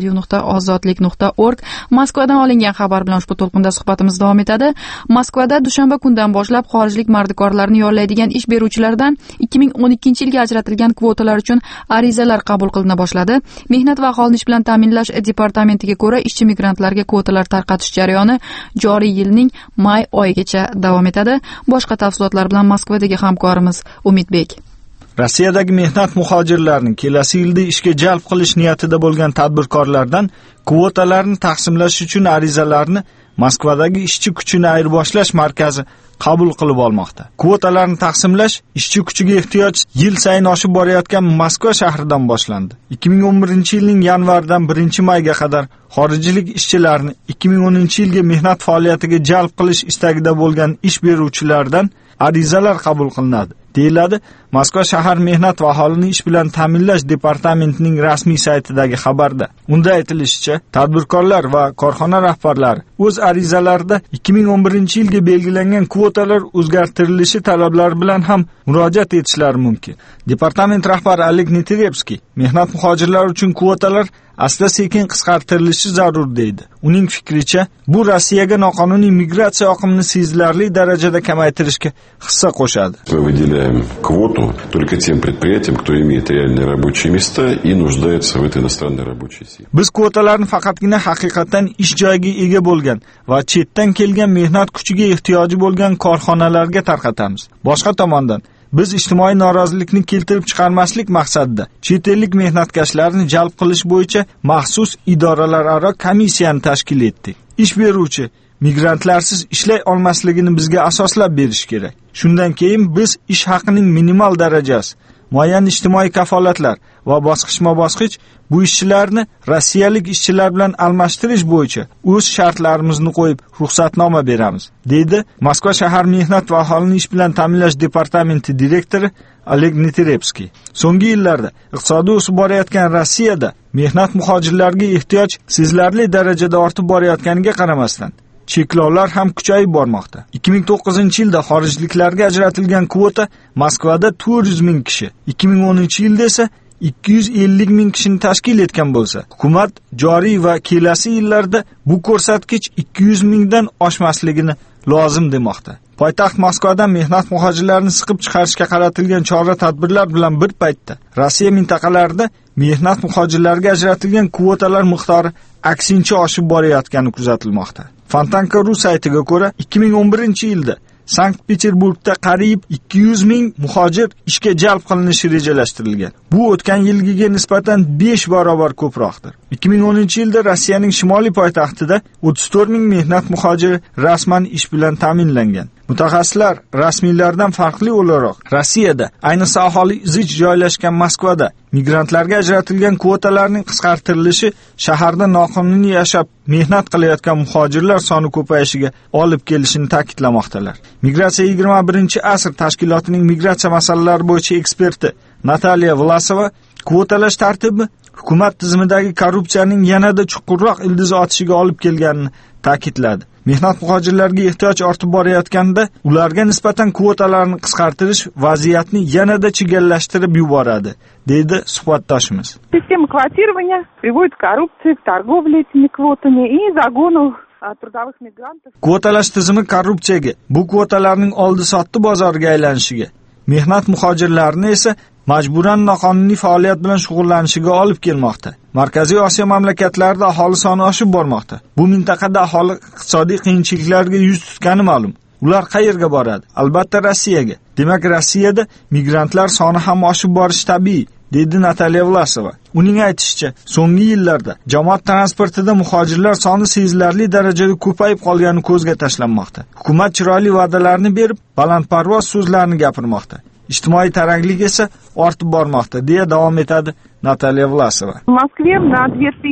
www.ozodlik.org. Moskvadan olingan xabar bilan ushbu to'lqinda suhbatimiz davom etadi. Moskvada dushanba kundan boshlab xorijlik mardikorlarni yollaydigan ish beruvchilardan 2012-yilga ajratilgan kvotalar uchun arizalar qabul qilina boshladi. Mehnat va aholini ish bilan ta'minlash departamentiga ko'ra, ishchi migrantlarga kvotalar tarqatish jarayoni joriy yilning may oyigacha davom etadi. Boshqa tafsilotlar bilan Moskvadagi hamkorimiz Umidbek. Rossiyadagi mehnat muhojirlarini kelasi yilda ishga jalb qilish niyatida bo'lgan tadbirkorlardan kvotalarni taqsimlash uchun arizalarni Moskvadagi ishchi kuchini ayirboshlash markazi qabul qilib olmoqda. Kvotalarni taqsimlash ishchi kuchiga ehtiyoj yil sayin oshib borayotgan Moskva shahridan boshlandi. 2011-yilning yanvardan 1-mayga qadar xorijlik ishchilarni 2010-yilga mehnat faoliyatiga jalb qilish istagida bo'lgan ish beruvchilardan arizalar qabul qilinadi, deyiladi Moskva shahar mehnat va aholini ish bilan ta'minlash departamentining rasmiy saytidagi xabarda. Unda aytilishicha, tadbirkorlar va korxona rahbarlari o'z arizalarida 2011-yilga belgilangan kvotalar o'zgartirilishi talablari bilan ham murojaat etishlari mumkin. Departament rahbari Oleg Nitirevskiy mehnat muhojirlari uchun kvotalar asta-sekin qisqartirilishi zarur deydi. Uning fikricha, bu Rossiyaga noqonuniy migratsiya oqimini sezilarli darajada kamaytirishga hissa qo'shadi. Мы выделяем квоту только тем предприятиям, кто имеет реальные рабочие места и нуждается в этой иностранной рабочей силе. Biz kvotalarni faqatgina haqiqatan ish joyiga ega bo'lgan va chetdan kelgan mehnat kuchiga ehtiyoji bo'lgan korxonalarga tarqatamiz. Boshqa tomondan biz ijtimoiy norozilikni keltirib chiqarmaslik maqsadida chet ellik mehnatkashlarni jalb qilish bo'yicha maxsus idoralararo komissiyani tashkil etdik. Ish beruvchi migrantlarsiz ishlay olmasligini bizga asoslab berish kerak. Shundan keyin biz ish haqining minimal darajasi, muayyan ijtimoiy kafolatlar va bosqichma-bosqich bu ishchilarni rossiyalik ishchilar bilan almashtirish bo'yicha o'z shartlarimizni qo'yib ruxsatnoma beramiz, deydi Moskva shahar mehnat va aholini ish bilan ta'minlash departamenti direktori Oleg Nitirevskiy. So'nggi yillarda iqtisodiy o'sib borayotgan Rossiyada mehnat muhojirlariga ehtiyoj sezilarli darajada ortib borayotganiga qaramasdan cheklovlar ham kuchayib bormoqda. 2009-yilda xorijliklarga ajratilgan kvota Moskvada 400 ming kishi, 2010-yilda esa 250 ming kishini tashkil etgan bo'lsa, hukumat joriy va kelasi yillarda bu ko'rsatkich 200 mingdan oshmasligini lozim demoqda. Poytaxt Moskvadan mehnat muhojirlarini siqib chiqarishga qaratilgan chora-tadbirlar bilan bir paytda Rossiya mintaqalarida mehnat muhojirlariga ajratilgan kvotalar miqdori aksincha oshib borayotgani kuzatilmoqda. Fontanka.ru saytiga ko'ra, 2011-yilda Sankt-Peterburgda qariyb 200 ming muhojir ishga jalb qilinishi rejalashtirilgan. Bu o'tgan yilgiga nisbatan 5 barobar ko'proqdir. 2010-yilda Rossiyaning shimoliy poytaxtida 34 ming mehnat muhojiri rasman ish bilan ta'minlangan. Mutaxassislar rasmiylardan farqli o'laroq Rossiyada, ayniqsa aholi zich joylashgan Moskvada migrantlarga ajratilgan kvotalarning qisqartirilishi shaharda noqonuniy yashab mehnat qilayotgan muhojirlar soni ko'payishiga olib kelishini ta'kidlamoqdalar. Migratsiya 21-asr tashkilotining migratsiya masalalari bo'yicha eksperti Nataliya Vlasova kvotalash tartibi hukumat tizimidagi korrupsiyaning yanada chuqurroq ildiz otishiga olib kelganini ta'kidladi. Mehnat muhojirlarga ehtiyoj ortib borayotganda ularga nisbatan kvotalarni qisqartirish vaziyatni yanada chigallashtirib yuboradi, deydi suhbatdoshimiz. Система квотирования приводит к коррупции, к торговле этими квотами и загону трудовых мигрантов. Kvotalash tizimi korrupsiyaga, bu kvotalarning oldi-sotdi bozoriga aylanishiga, mehnat muhojirlarini esa majburan noqonuniy faoliyat bilan shug'ullanishiga olib kelmoqda. Markaziy Osiyo mamlakatlarida aholi soni oshib bormoqda. Bu mintaqada aholi iqtisodiy qiyinchiliklarga yuz tutgani ma'lum. Ular qayerga boradi? Albatta Rossiyaga. Demak, Rossiyada migrantlar soni ham oshib borishi tabiiy, dedi Nataliya Vlasova. Uning aytishicha, so'nggi yillarda jamoat transportida muhojirlar soni sezilarli darajada ko'payib qolgani ko'zga tashlanmoqda. Hukumat chiroyli va'dalarni berib, balandparvoz so'zlarni gapirmoqda. Ijtimoiy taranglik esa ortib bormoqda, deya davom etadi Наталья Власова. В Москве на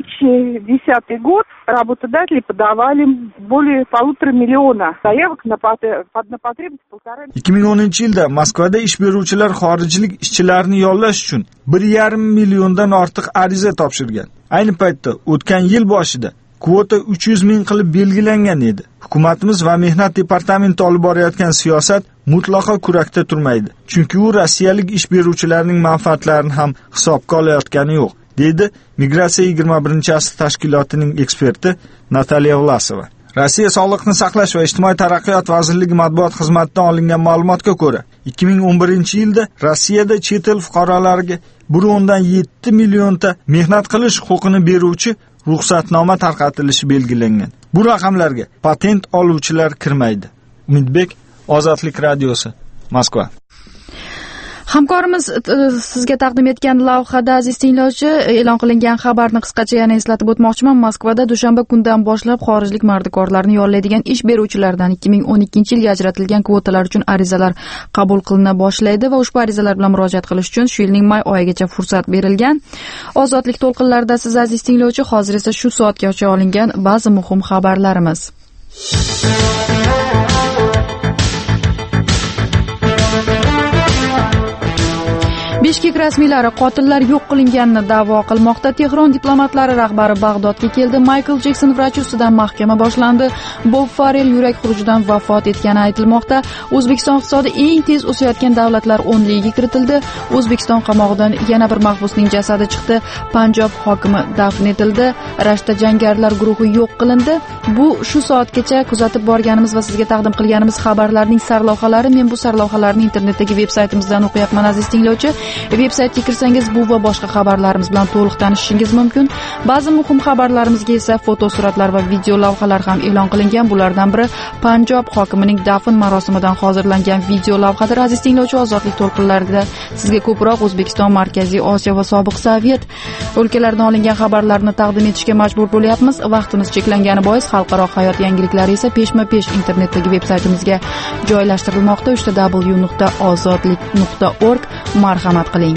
2010 год работодатели подавали более 1,5 миллиона заявок на потребность 1,5. 2010-yilda Moskvada ish beruvchilar xorijlik ishchilarni yollash uchun 1,5 milliondan ortiq ariza topshirgan. Ayni paytda o'tgan yil boshida kvota 300 ming qilib belgilangan edi. Hukumatimiz va mehnat departamenti olib borayotgan siyosat mutlaqo kurakda turmaydi. Chunki u rossiyalik ish beruvchilarning manfaatlarini ham hisobga olayotgani yo'q, dedi Migratsiya 21-asr tashkilotining eksperti Nataliya Vlasova. Rossiya Sog'liqni saqlash va ijtimoiy taraqqiyot vazirligi matbuot xizmatidan olingan ma'lumotga ko'ra, 2011-yilda Rossiyada chet el fuqarolariga 1.7 millionta mehnat qilish huquqini beruvchi ruxsatnoma tarqatilishi belgilangan. Bu raqamlarga patent oluvchilar kirmaydi. Umidbek, Ozodlik radiosi, Moskva. Hamkorimiz sizga taqdim etgan lavhada aziz tinglovchi e'lon qilingan xabarni qisqacha yana eslatib o'tmoqchiman. Moskvada dushanba kundan boshlab xorijlik mardikorlarni yollaydigan ish beruvchilardan 2012-yilga ajratilgan kvotalar uchun arizalar qabul qilina boshlaydi va ushbu arizalar bilan murojaat qilish uchun shu yilning may oyigacha fursat berilgan. Ozodlik to'lqinlarida siz aziz tinglovchi, hozir esa shu soatgacha olingan ba'zi muhim xabarlarimiz. Bishkek rasmiylari qotillar yo'q qilinganini da'vo qilmoqda. Tehron diplomatlari rahbari Bag'dodga keldi. Michael Jackson vrachi ustidan mahkama boshlandi. Bob Farrell yurak xurujidan vafot etgani aytilmoqda. O'zbekiston iqtisodi eng tez o'sayotgan davlatlar 10ligiga kiritildi. O'zbekiston qamog'idan yana bir mahbusning jasadi chiqdi. Panjob hokimi dafn etildi. Rashta jangarilar guruhi yo'q qilindi. Bu shu soatgacha kuzatib borganimiz va sizga taqdim qilganimiz xabarlarning sarlavhalari. Men bu sarlavhalarni internetdagi veb-saytimizdan o'qiyapman aziz tinglovchi. Veb-saytga kirsangiz bu va boshqa xabarlarimiz bilan to'liq tanishishingiz mumkin. Ba'zi muhim xabarlarimizga esa fotosuratlar va video lavhalar ham e'lon qilingan. Bulardan biri Panjob hokimining dafn marosimidan hozirlangan video lavhadir. Aziz tinglovchi, Ozodlik to'lqinlarida sizga ko'proq O'zbekiston, Markaziy Osiyo va sobiq Sovet o'lkalaridan olingan xabarlarni taqdim etishga majbur bo'lyapmiz. Vaqtimiz cheklangani bois xalqaro hayot yangiliklari esa peshma-pesh internetdagi veb-saytimizga joylashtirilmoqda. www.ozodlik.org. Marhamat qiling.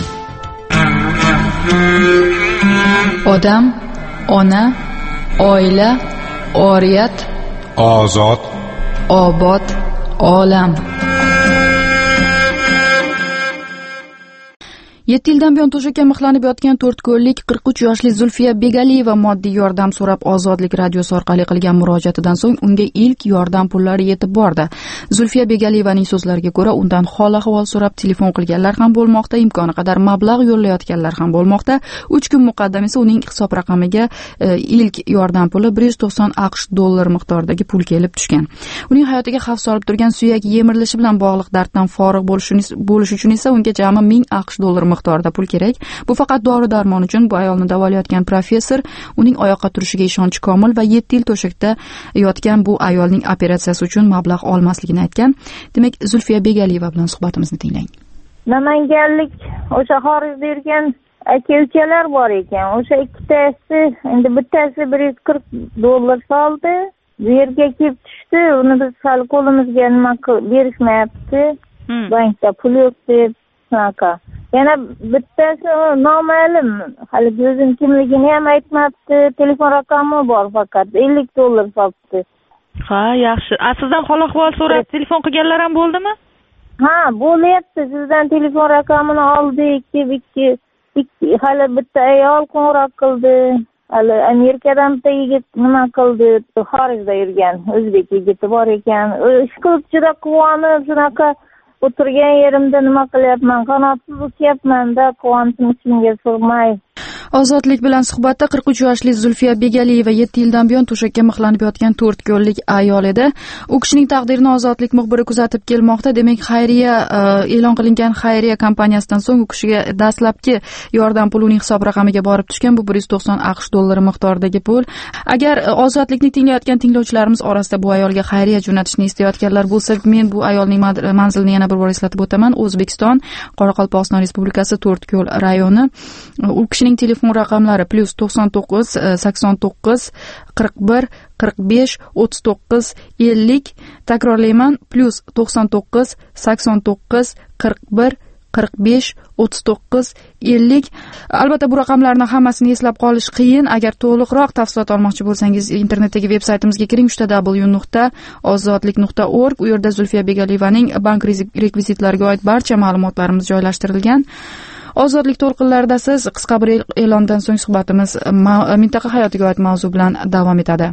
Odam, ona, oila, oriyat, ozod, obod, olam. 7 yildan buyon to'shakka mixlanib yotgan 4 ko'llik 43 yoshli Zulfiya Begaliyeva moddiy yordam so'rab Ozodlik radiosi orqali qilgan murojaatidan so'ng unga ilk yordam pullari yetib bordi. Zulfiya Begaliyevaning so'zlariga ko'ra, undan hol-ahvol so'rab telefon qilganlar ham bo'lmoqda, imkoni qadar mablag' yo'llayotganlar ham bo'lmoqda. 3 kun muqaddam esa uning hisob raqamiga ilk yordam puli 190 AQSh dollar miqdoridagi pul kelib tushgan. Uning hayotiga xavf solib turgan suyak yemirilishi bilan bog'liq darddan forig' bo'lish uchun esa unga jami 1000 AQSh dollar miqdorida pul kerak. Bu faqat dori-darmon uchun. Bu ayolni davolayotgan professor uning oyoqqa turishiga ishonchi komil va 7 yil to'shakda yotgan bu ayolning operatsiyasi uchun mablag' olmasligini aytgan. Demak, Zulfiya Begaliyeva bilan suhbatimizni tinglang. Namanganlik o'sha xorijda yurgan aka-ukalar bor ekan. O'sha ikkitasi, endi bittasi 140 dollar soldi. Bu yerga kelib tushdi. Uni biz hali qo'limizga nima berishmayapti. Bankda pul yo'q deb shunaqa. Yana bittasi noma'lum, hali o'zim kimligini ham aytmabdi. Telefon raqami bor faqat 50 dollar solibdi. Ha, yaxshi. Sizdan hol-ahvol so'rab telefon qilganlar ham bo'ldimi? Ha, bo'lyapti. Sizdan telefon raqamini oldik deb ikki hali bitta ayol qo'ng'iroq qildi. Hali Amerikadan bitta yigit nima qildi? Xorijda yurgan o'zbek yigiti bor ekan. Ish qilib juda quvonib, shunaqa o'tirgan yerimda nima qilyapman, qanotsiz o'tyapman-da, quvonchim ichimga sig'may. Ozodlik bilan suhbatda 43 yoshli Zulfiya Begaliyeva 7 yildan buyon to'shakka mixlanib yotgan 4 ko'llik ayol edi. U kishining taqdirini Ozodlik muxbiri kuzatib kelmoqda. Demak, xayriya e'lon qilingan xayriya kompaniyasidan so'ng u kishiga dastlabki yordam puli uning hisob raqamiga borib tushgan. Bu 190 AQSh dollari miqdoridagi pul. Agar Ozodlikni tinglayotgan tinglovchilarimiz orasida bu ayolga xayriya jo'natishni istayotganlar bo'lsa, men bu ayolning manzilini yana bir bor eslatib o'taman. O'zbekiston, Qoraqalpog'iston Respublikasi To'rtko'l rayoni. U kishining telefon raqamlari +99 89 41 45 39 50. Takrorlayman, +99 89 41 45 39 50. Albatta bu raqamlarning hammasini eslab qolish qiyin. Agar to'liqroq tafsilot olmoqchi bo'lsangiz, internetdagi veb-saytimizga kiring, www.ozodlik.org. U yerda Zulfiya Begaliyevaning bank rekvizitlariga oid barcha ma'lumotlarimiz joylashtirilgan. Ozodlik to'lqinlarida siz qisqa bir e'londan so'ng suhbatimiz mintaqa hayotiga oid mavzu bilan davom etadi.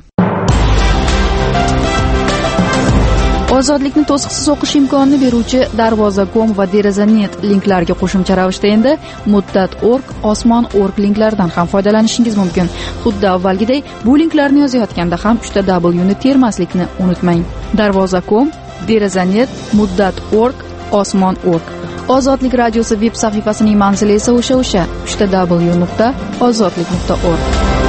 Ozodlikni to'siqsiz o'qish imkonini beruvchi Darvoza.com va Deraza.net linklariga qo'shimcha ravishda endi Muddat.org, Osmon.org linklaridan ham foydalanishingiz mumkin. Xuddi avvalgidek bu linklarni yozayotganda ham 3W ni termaslikni unutmang. Darvoza.com, Deraza.net, Muddat.org, Osmon.org. Ozodlik radiosi veb sahifasining manzili esa o'sha 3W.ozodlik.org.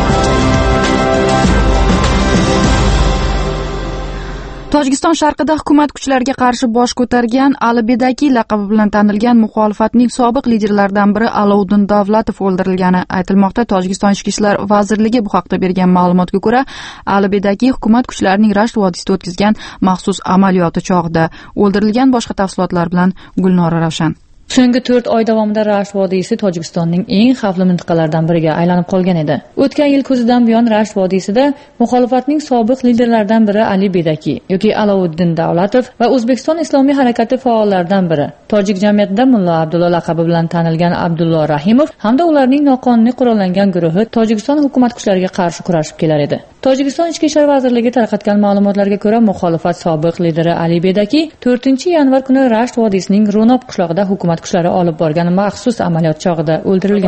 Tojikiston sharqida hukumat kuchlariga qarshi bosh ko'targan Ali Bedaki laqabi bilan tanilgan muxolifatning sobiq liderlaridan biri Alovuddin Davlatov o'ldirilgani aytilmoqda. Tojikiston Ichki ishlar vazirligi bu haqda bergan ma'lumotga ko'ra, Ali Bedaki hukumat kuchlarining Rasht vodiysida o'tkazgan maxsus amaliyoti chog'ida o'ldirilgan. Boshqa tafsilotlar bilan Gulnora Ravshan. So'nggi 4 oy davomida Rasht vodiysi Tojikistonning eng xavfli mintaqalaridan biriga aylanib qolgan edi. O'tgan yil kuzidan buyon Rasht vodiysida muxolifatning sobiq liderlaridan biri Ali Bedaki yoki Alovuddin Davlatov va O'zbekiston Islomiy harakati faollaridan biri, tojik jamiyatida Mulla Abdullo laqabi bilan tanilgan Abdullo Rahimov hamda ularning noqonuniy qurollangan guruhi Tojikiston hukumat kuchlariga qarshi kurashib kelar edi. Tojikiston Ichki ishlar vazirligi tarqatgan ma'lumotlarga ko'ra, muxolifat sobiq lideri Ali Bedaki 4-yanvar kuni Rasht vodiysining Ro'nob qishlog'ida hukumat kuchlari olib borgan maxsus amaliyot chog'ida o'ldirilgan.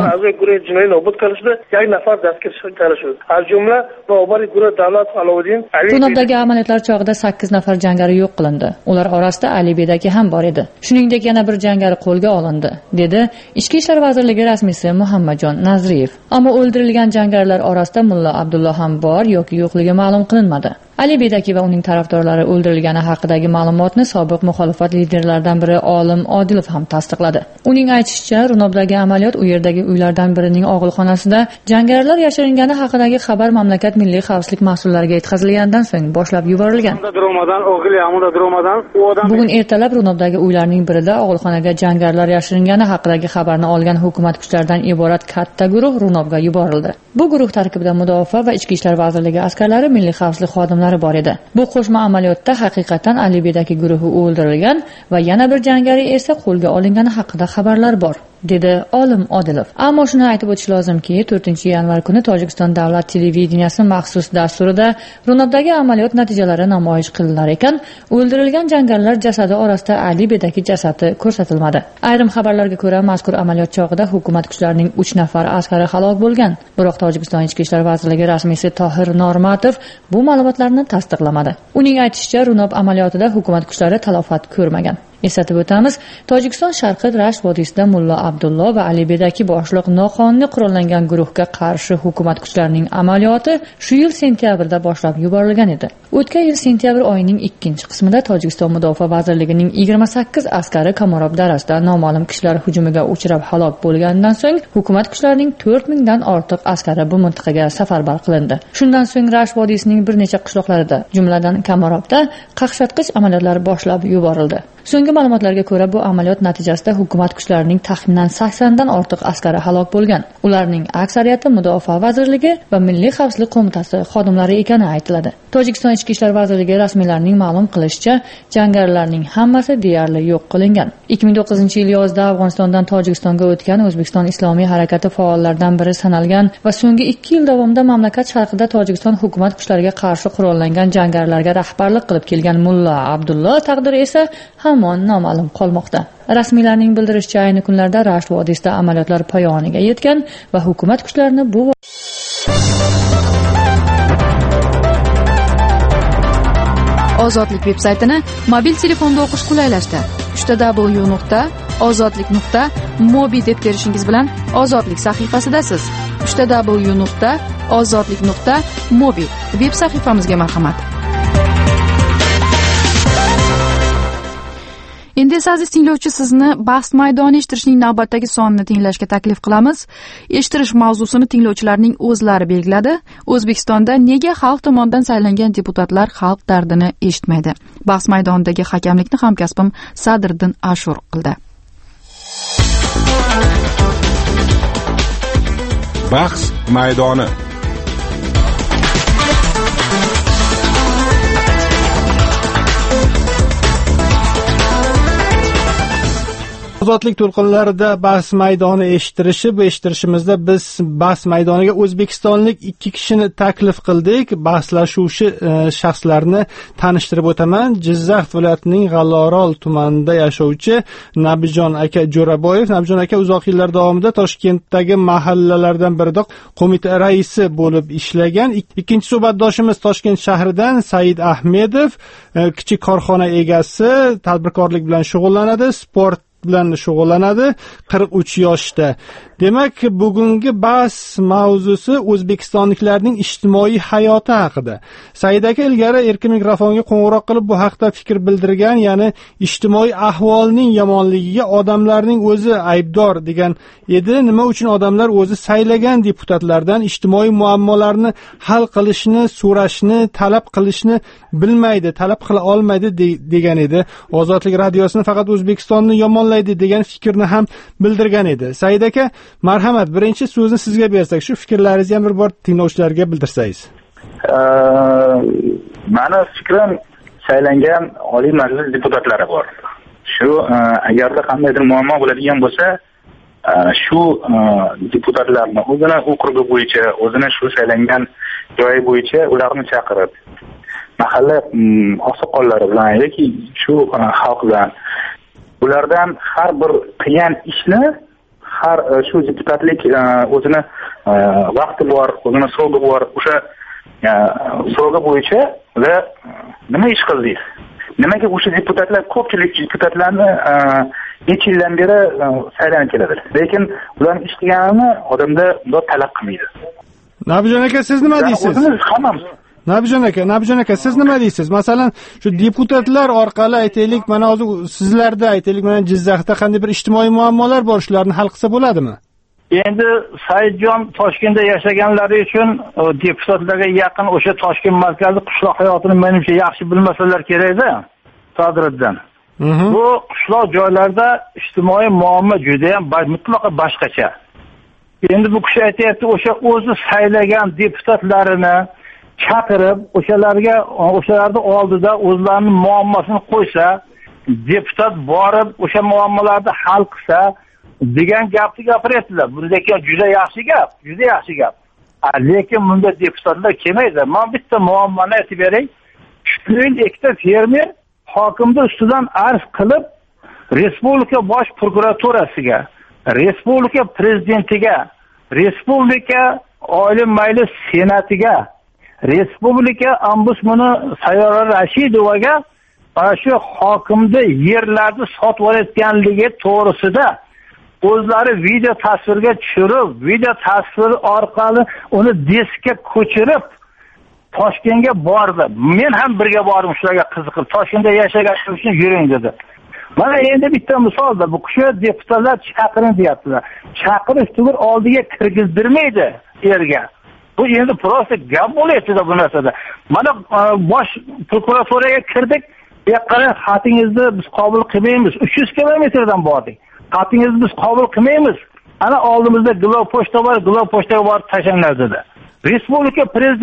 Ro'nobdagi amaliyotlar chog'ida 8 nafar jangari yo'q qilindi. Ular orasida Ali Bedaki ham bor edi. Shuningdek, yana bir jangari qo'lga olindi, dedi Ichki ishlar vazirligi rasmiysi Muhammadjon Nazriyev. Ammo o'ldirilgan jangarilar orasida Mulla Abdullo ham bor yoki yo'qligi ma'lum qilinmadi. Ali Bedaki va uning tarafdorlari o'ldirilgani haqidagi ma'lumotni sobiq muxolifat liderlaridan biri Olim Odilov ham tasdiqladi. Uning aytishicha, Runobdagi amaliyot u yerdagi uylardan birining og'ilxonasida jangarilar yashiringani haqidagi xabar mamlakat milliy xavfsizlik mas'ullariga yetkazilgandan so'ng boshlab yuborilgan. Bugun ertalab Runobdagi uylarning birida og'ilxonaga jangarilar yashiringani haqidagi xabarni olgan hukumat kuchlaridan iborat katta guruh Runobga yuborildi. Bu guruh tarkibida Mudofaa va Ichki ishlar vazirligi askarlari, milliy xavfsizlik xodimlari bor edi. Bu qo'shma amaliyotda haqiqatan Ali Bedaki guruhi o'ldirilgan va yana bir jangari esa qo'lga olingani haqida xabarlar bor. dedi olim Odilov. Ammo shuni aytib o'tish lozimki, 4-yanvar kuni Tojikiston davlat televideniyasi maxsus dasturida Runobdagi amaliyot natijalari namoyish qilinar ekan, o'ldirilgan jangarilar jasadi orasida Ali Bedaki jasadi ko'rsatilmadi. Ayrim xabarlarga ko'ra, mazkur amaliyot chog'ida hukumat kuchlarining 3 nafar askari halok bo'lgan. Biroq Tojikiston Ichki ishlar vazirligi rasmiysi Tohir Normatov bu ma'lumotlarni tasdiqlamadi. Uning aytishicha, Runob amaliyotida hukumat kuchlari talafot ko'rmagan. Eslatib o'tamiz, Tojikiston sharqi Rasht vodiysida Mulla Abdullo va Ali Bedaki boshliq noqonuniy qurollangan guruhga qarshi hukumat kuchlarining amaliyoti shu yil sentyabrda boshlab yuborilgan edi. O'tgan yil sentyabr oyining 2-qismida Tojikiston Mudofaa vazirligining 28 askari Kamorob darasida noma'lum kishilar hujumiga uchrab halok bo'lganidan so'ng hukumat kuchlarining 4000 dan ortiq askari bu mintaqaga safarbar qilindi. Shundan so'ng Rasht vodiysining bir necha qishloqlarida, jumladan Kamorobda qaqshatqich amaliyotlar boshlab yuborildi. So'nggi ma'lumotlarga ko'ra, bu amaliyot natijasida hukumat kuchlarining taxminan 80 dan ortiq askari halok bo'lgan. Ularning aksariyati Mudofaa vazirligi va Milliy xavfsizlik qo'mitasi xodimlari ekani aytiladi. Tojikiston Ichki ishlar vazirligi rasmiylarining ma'lum qilishicha, jangarilarning hammasi deyarli yo'q qilingan. 2009-yil yozda Afg'onistondan Tojikistonga o'tgan O'zbekiston Islomiy harakati faollaridan biri sanalgan va so'nggi 2 yil davomida mamlakat sharqida Tojikiston hukumat kuchlariga qarshi qurollangan jangarilarga rahbarlik qilib kelgan Mulla Abdullo taqdiri esa hamon noma'lum qolmoqda. Rasmiylarning bildirishicha, ayni kunlarda Rasht vodiysida amaliyotlar poyoniga yetgan va hukumat kuchlarini bu Ozodlik veb-saytini mobil telefonda o'qish qulaylashdi. www.ozodlik.mobi deb terishingiz bilan Ozodlik sahifasidasiz. www.ozodlik.mobi veb sahifamizga marhamat. Endi esa aziz tinglovchi, sizni bahs maydoni eshittirishning navbatdagi sonini tinglashga taklif qilamiz. Eshittirish mavzusini tinglovchilarning o'zlari belgiladi. O'zbekistonda nega xalq tomonidan saylangan deputatlar xalq dardini eshitmaydi? Bahs maydonidagi hakamlikni hamkasbim Sadriddin Ashur qildi. Bahs maydoni. Ozodlik to'lqinlarida bahs maydoni eshittirishimizda biz bahs maydoniga o'zbekistonlik 2 kishini taklif qildik. Bahslashuvchi shaxslarni tanishtirib o'taman. Jizzax viloyatining G'allorol tumanida yashovchi Nabijon aka Jo'raboyev. Nabijon aka uzoq yillar davomida Toshkentdagi mahallalardan birida qo'mita raisi bo'lib ishlagan. Ikkinchi suhbatdoshimiz Toshkent shahridan Said Ahmedov, kichik korxona egasi, tadbirkorlik bilan shug'ullanadi, sport bilan shug'ullanadi, 43 yoshda. Demak, bugungi bahs mavzusi o'zbekistonliklarning ijtimoiy hayoti haqida. Said aka ilgari erkin mikrofonga qo'ng'iroq qilib bu haqda fikr bildirgan, ya'ni ijtimoiy ahvolning yomonligiga odamlarning o'zi aybdor degan edi. Nima uchun odamlar o'zi saylagan deputatlardan ijtimoiy muammolarni hal qilishni, so'rashni, talab qilishni bilmaydi, talab qila olmaydi degan edi. Ozodlik radiosini faqat O'zbekistonni yomonlaydi degan fikrni ham bildirgan edi. Said aka, marhamat, birinchi so'zni sizga bersak, shu fikrlaringizni ham bir bor tinglovchilarga bildirsangiz. Mani fikrim, saylangan Oliy Majlis deputatlari bor. Shu agarda qandaydir muammo bo'ladigan bo'lsa, shu deputatlarni o'zini okrugi bo'yicha, o'zini shu saylangan joyi bo'yicha ularni chaqirib, mahalla oqsoqollari bilan yoki shu xalq bilan ulardan har bir qilgan ishni, har shu deputatlik o'zini vaqti bor, o'zini srogi bor, o'sha srogi bo'yicha va nima ish qildingiz? Nimaga o'sha deputatlar, ko'pchilik deputatlarni necha yildan beri saylanib keladi, lekin ularning ish qilganini odamda talab qilmaydi. Nabijon aka, siz nima deysiz? Hammamiz Nabijon aka, siz nima deysiz? Masalan, shu deputatlar orqali aytaylik, mana hozir sizlarda aytaylik, mana Jizzaxda qanday bir ijtimoiy muammolar bor, shularni hal qilsa bo'ladimi? Endi Saidjon Toshkentda yashaganlari uchun deputatlarga yaqin o'sha Toshkent markazi qishloq hayotini menimcha yaxshi bilmasalar kerak-da, Sadriddin. Bu qishloq joylarda ijtimoiy muammo juda ham mutlaqo boshqacha. Endi bu kishi aytayapti, o'sha o'zi saylagan deputatlarini chaqirib, o'shalarning oldida o'zlarining muammosini qo'ysa, deputat borib o'sha muammolarni hal qilsa, degan gapni gapiryaptilar. Bundaki juda yaxshi gap. Lekin bunda deputatlar kelmaydi. Men bitta muammoni aytib beray. 2 ta fermer hokimning ustidan arz qilib, respublika bosh prokuraturasiga, respublika prezidentiga, respublika oliy majlis senatiga, respublika ombudsmani Sayyora Rashidovaga shu hokimni yerlarni sotib olayotganligi to'g'risida o'zlari video tasvirga tushirib, video tasvir orqali uni diskka ko'chirib Toshkentga bordi. Men ham birga bordim shularga qiziqib. Toshkentda yashaganim uchun yuring dedi. Mana endi bitta misolda bu kishi deputatlar chaqiring deyaptilar. Chaqirish tugul oldiga kirgizdirmaydi yerga. Bu endi prosta gap bo'lyapti-da bu narsada. Mana bosh prokuraturaga kirdik. Qarang, xatingizni biz qabul qilmaymiz. 300 kilometrdan bordik. Xatingizni biz qabul qilmaymiz. Ana oldimizda Glopochta bor, Glopochtaga borib tashanglar dedi. Respublika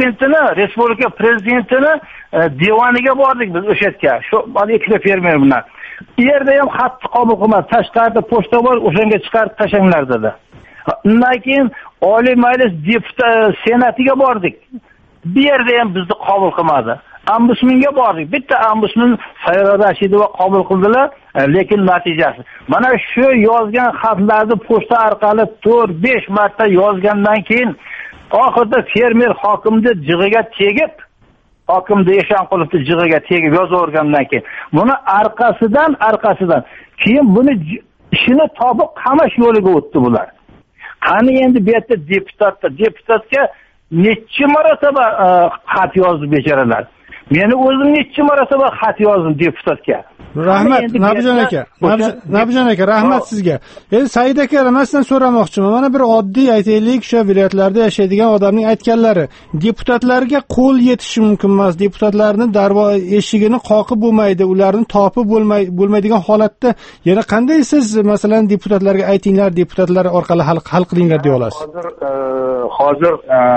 prezidentini divaniga bordik biz o'sha yerga. Shu ikkita fermer bilan. Bu yerda ham xatni qabul qilmadi. Tashqarida pochta bor, o'shanga chiqarib tashanglar dedi. Undan keyin Oliy Majlis deputat senatiga bordik. Bu yerda ham bizni qabul qilmadi. Ombudsmanga bordik. Bitta ombudsman Sayyora Rashidova qabul qildilar, lekin natijasi. Mana shu yozgan xatlarni pochta orqali 4-5 marta yozgandan keyin oxirida fermer hokimni jig'iga tegib, hokimni Eshonqulovni jig'iga tegib yozavergandan keyin buni arkasidan keyin buni ishini topib qamash yo'liga o'tdi bular. Qani endi bu yerda deputatga necha marotaba xat yozdi bechoralar. Meni o'zim necha marotaba xat yozdim deputatga. Rahmat, Nabijon aka, rahmat sizga. Endi Said aka, nimadan so'ramoqchiman. Mana bir oddiy aytaylik, o'sha viloyatlarda yashaydigan odamning aytganlari, deputatlarga qo'l yetishi mumkin emas, deputatlarning darvoza eshigini qoqib bo'lmaydi, ularni topib bo'lmaydigan holatda yana qanday siz masalan deputatlarga aytinglar, deputatlar orqali hal qilinglar deya olasiz? Hozir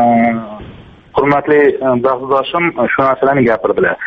hurmatli bahsdoshim shu narsalarni gapirdilar.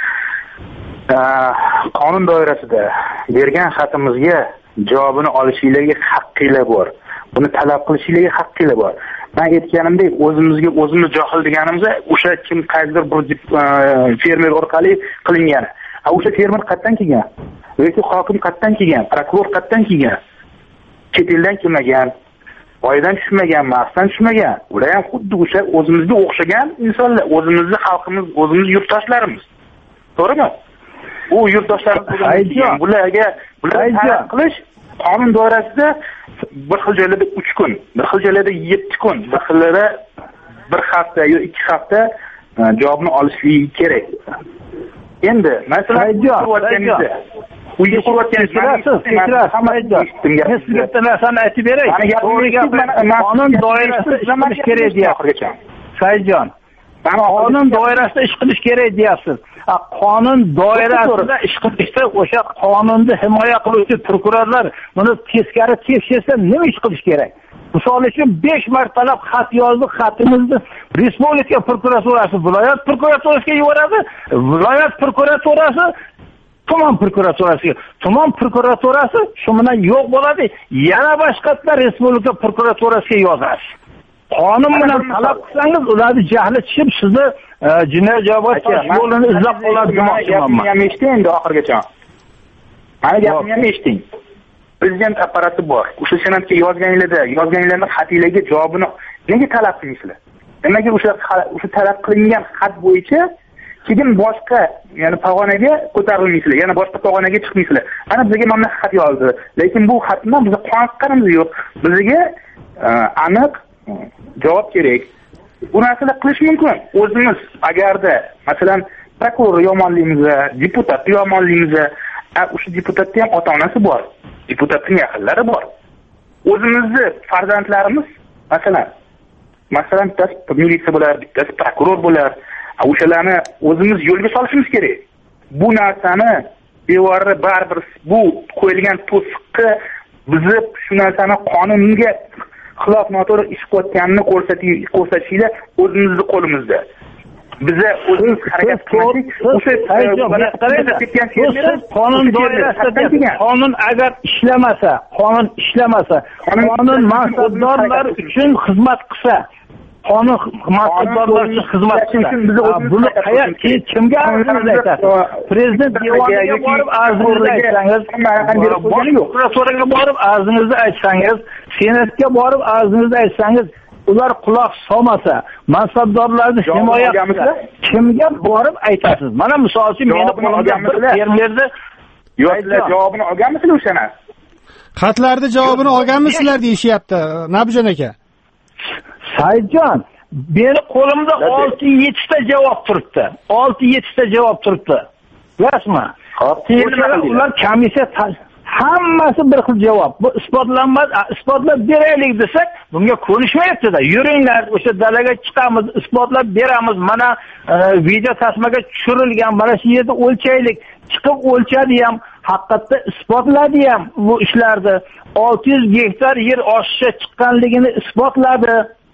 Qonun doirasida bergan xatimizga javobini olishinglarga haqqinglar bor. Buni talab qilishinglarga haqqinglar bor. Men aytganimdek, o'zimiz johil deganimizda o'sha kim qaysidir bir fermer orqali qilingan. O'sha fermer qayerdan kelgan? Yoki hokim qayerdan kelgan? Prokuror qayerdan kelgan? Chet eldan kelmagan. Oydan tushmagan, marsdan tushmagan. Ular ham xuddi o'sha o'zimizga o'xshagan insonlar, o'zimizning xalqimiz, o'zimiz yurtdoshlarimiz. To'g'rimi? U yurtdoshlarimiz bularga talab qilish qonun doirasida bir xil joylarda 3 kun, bir xil joylarda 7 kun, bir xillarda 1 hafta yoki 2 hafta javobni olishligi kerak. Endi masalan uyga qurayotganingizda bitta narsani aytib beray. Qonun doirasida ish qilish kerak deyapsiz. Saidjon, qonun doirasida ish qilish kerak deyapsiz. Qonun doirasida ish qilishda o'sha qonunni himoya qiluvchi prokurorlar buni teskari tekshirsa nima ish qilish kerak? Misol uchun 5 martalab xat yozdik, xatimizni respublika prokuraturasi viloyat prokuraturasiga yuboradi, viloyat prokuraturasi tuman prokuraturasi shu bilan yo'q bo'ladi, yana boshqatlar respublika prokuraturasiga yozasiz. Qonun bilan talab qilsangiz ularni jahli tushib sizni jinoyat javobgarlik yo'lini izlab qoladi demoqchiman. Gapimni ham eshiting endi oxirgacha. Mana gapimni ham eshiting. Prezident apparati bor. O'sha senatga yozganinglarni xatinglarga javobini nega talab qilmaysizlar? Nimaga o'sha talab qilingan xat bo'yicha keyin boshqa, ya'ni pog'onaga ko'tarilmaysizlar, yana boshqa pog'onaga chiqmaysizlar. Ana bizga mana xat yozdi, lekin bu xatdan biz qoniqqanimiz yo'q. Bizga aniq javob kerak. Bu narsalar qilish mumkin. O'zimiz agarda masalan prokuror yomonligimizda, deputat yomonligimizda, o'sha deputatning ham ota-onasi bor, deputatning yaqinlari bor. O'zimizni farzandlarimiz masalan bittasi militsiya bo'lar, bittasi prokuror bo'lar. O'shalarni o'zimiz yo'lga solishimiz kerak. Bu narsani devorni baribir bu qo'yilgan to'siqqa bizni shu narsani qonunga xilof noto'g'ri ish qilayotganini ko'rsatishinglar o'zimizning qo'limizda. biza o'zimiz harakat qildik. O'sha qonun doirasida qonun agar ishlamasa, qonun mansabdorlar uchun xizmat qilsa, qonun mansabdorlar uchun xizmat qilsa, buni kimga aytasiz? Prezident devoniga borib arzingizni aytsangiz, prokuraturaga borib arzingizni aytsangiz, senatga borib arzingizni aytsangiz, ular quloq solmasa, mansabdorlarni himoya qilsa, kimga borib aytasiz? Mana misol uchun meni qo'limda bir fermerni javobini olganmisizlar o'shani? Xatlarda javobini olganmisizlar deyishyapti, Nabijon aka. Saidjon, meni qo'limda 6-7 ta javob turibdi. 6-7 ta javob turibdi. Bilasizmi? Ular komissiya hammasi bir xil javob. Bu isbotlanmadi, isbotlab beraylik desak, bunga ko'nishmayapti-da. Yuringlar, o'sha dalaga chiqamiz, isbotlab beramiz. Mana video tasmaga tushirilgan, mana shu yerda o'lchaylik. Chiqib o'lchadi ham, haqiqatda isbotladi ham bu ishlarni. 600 gektar yer oshishi chiqqanligini isbotladi.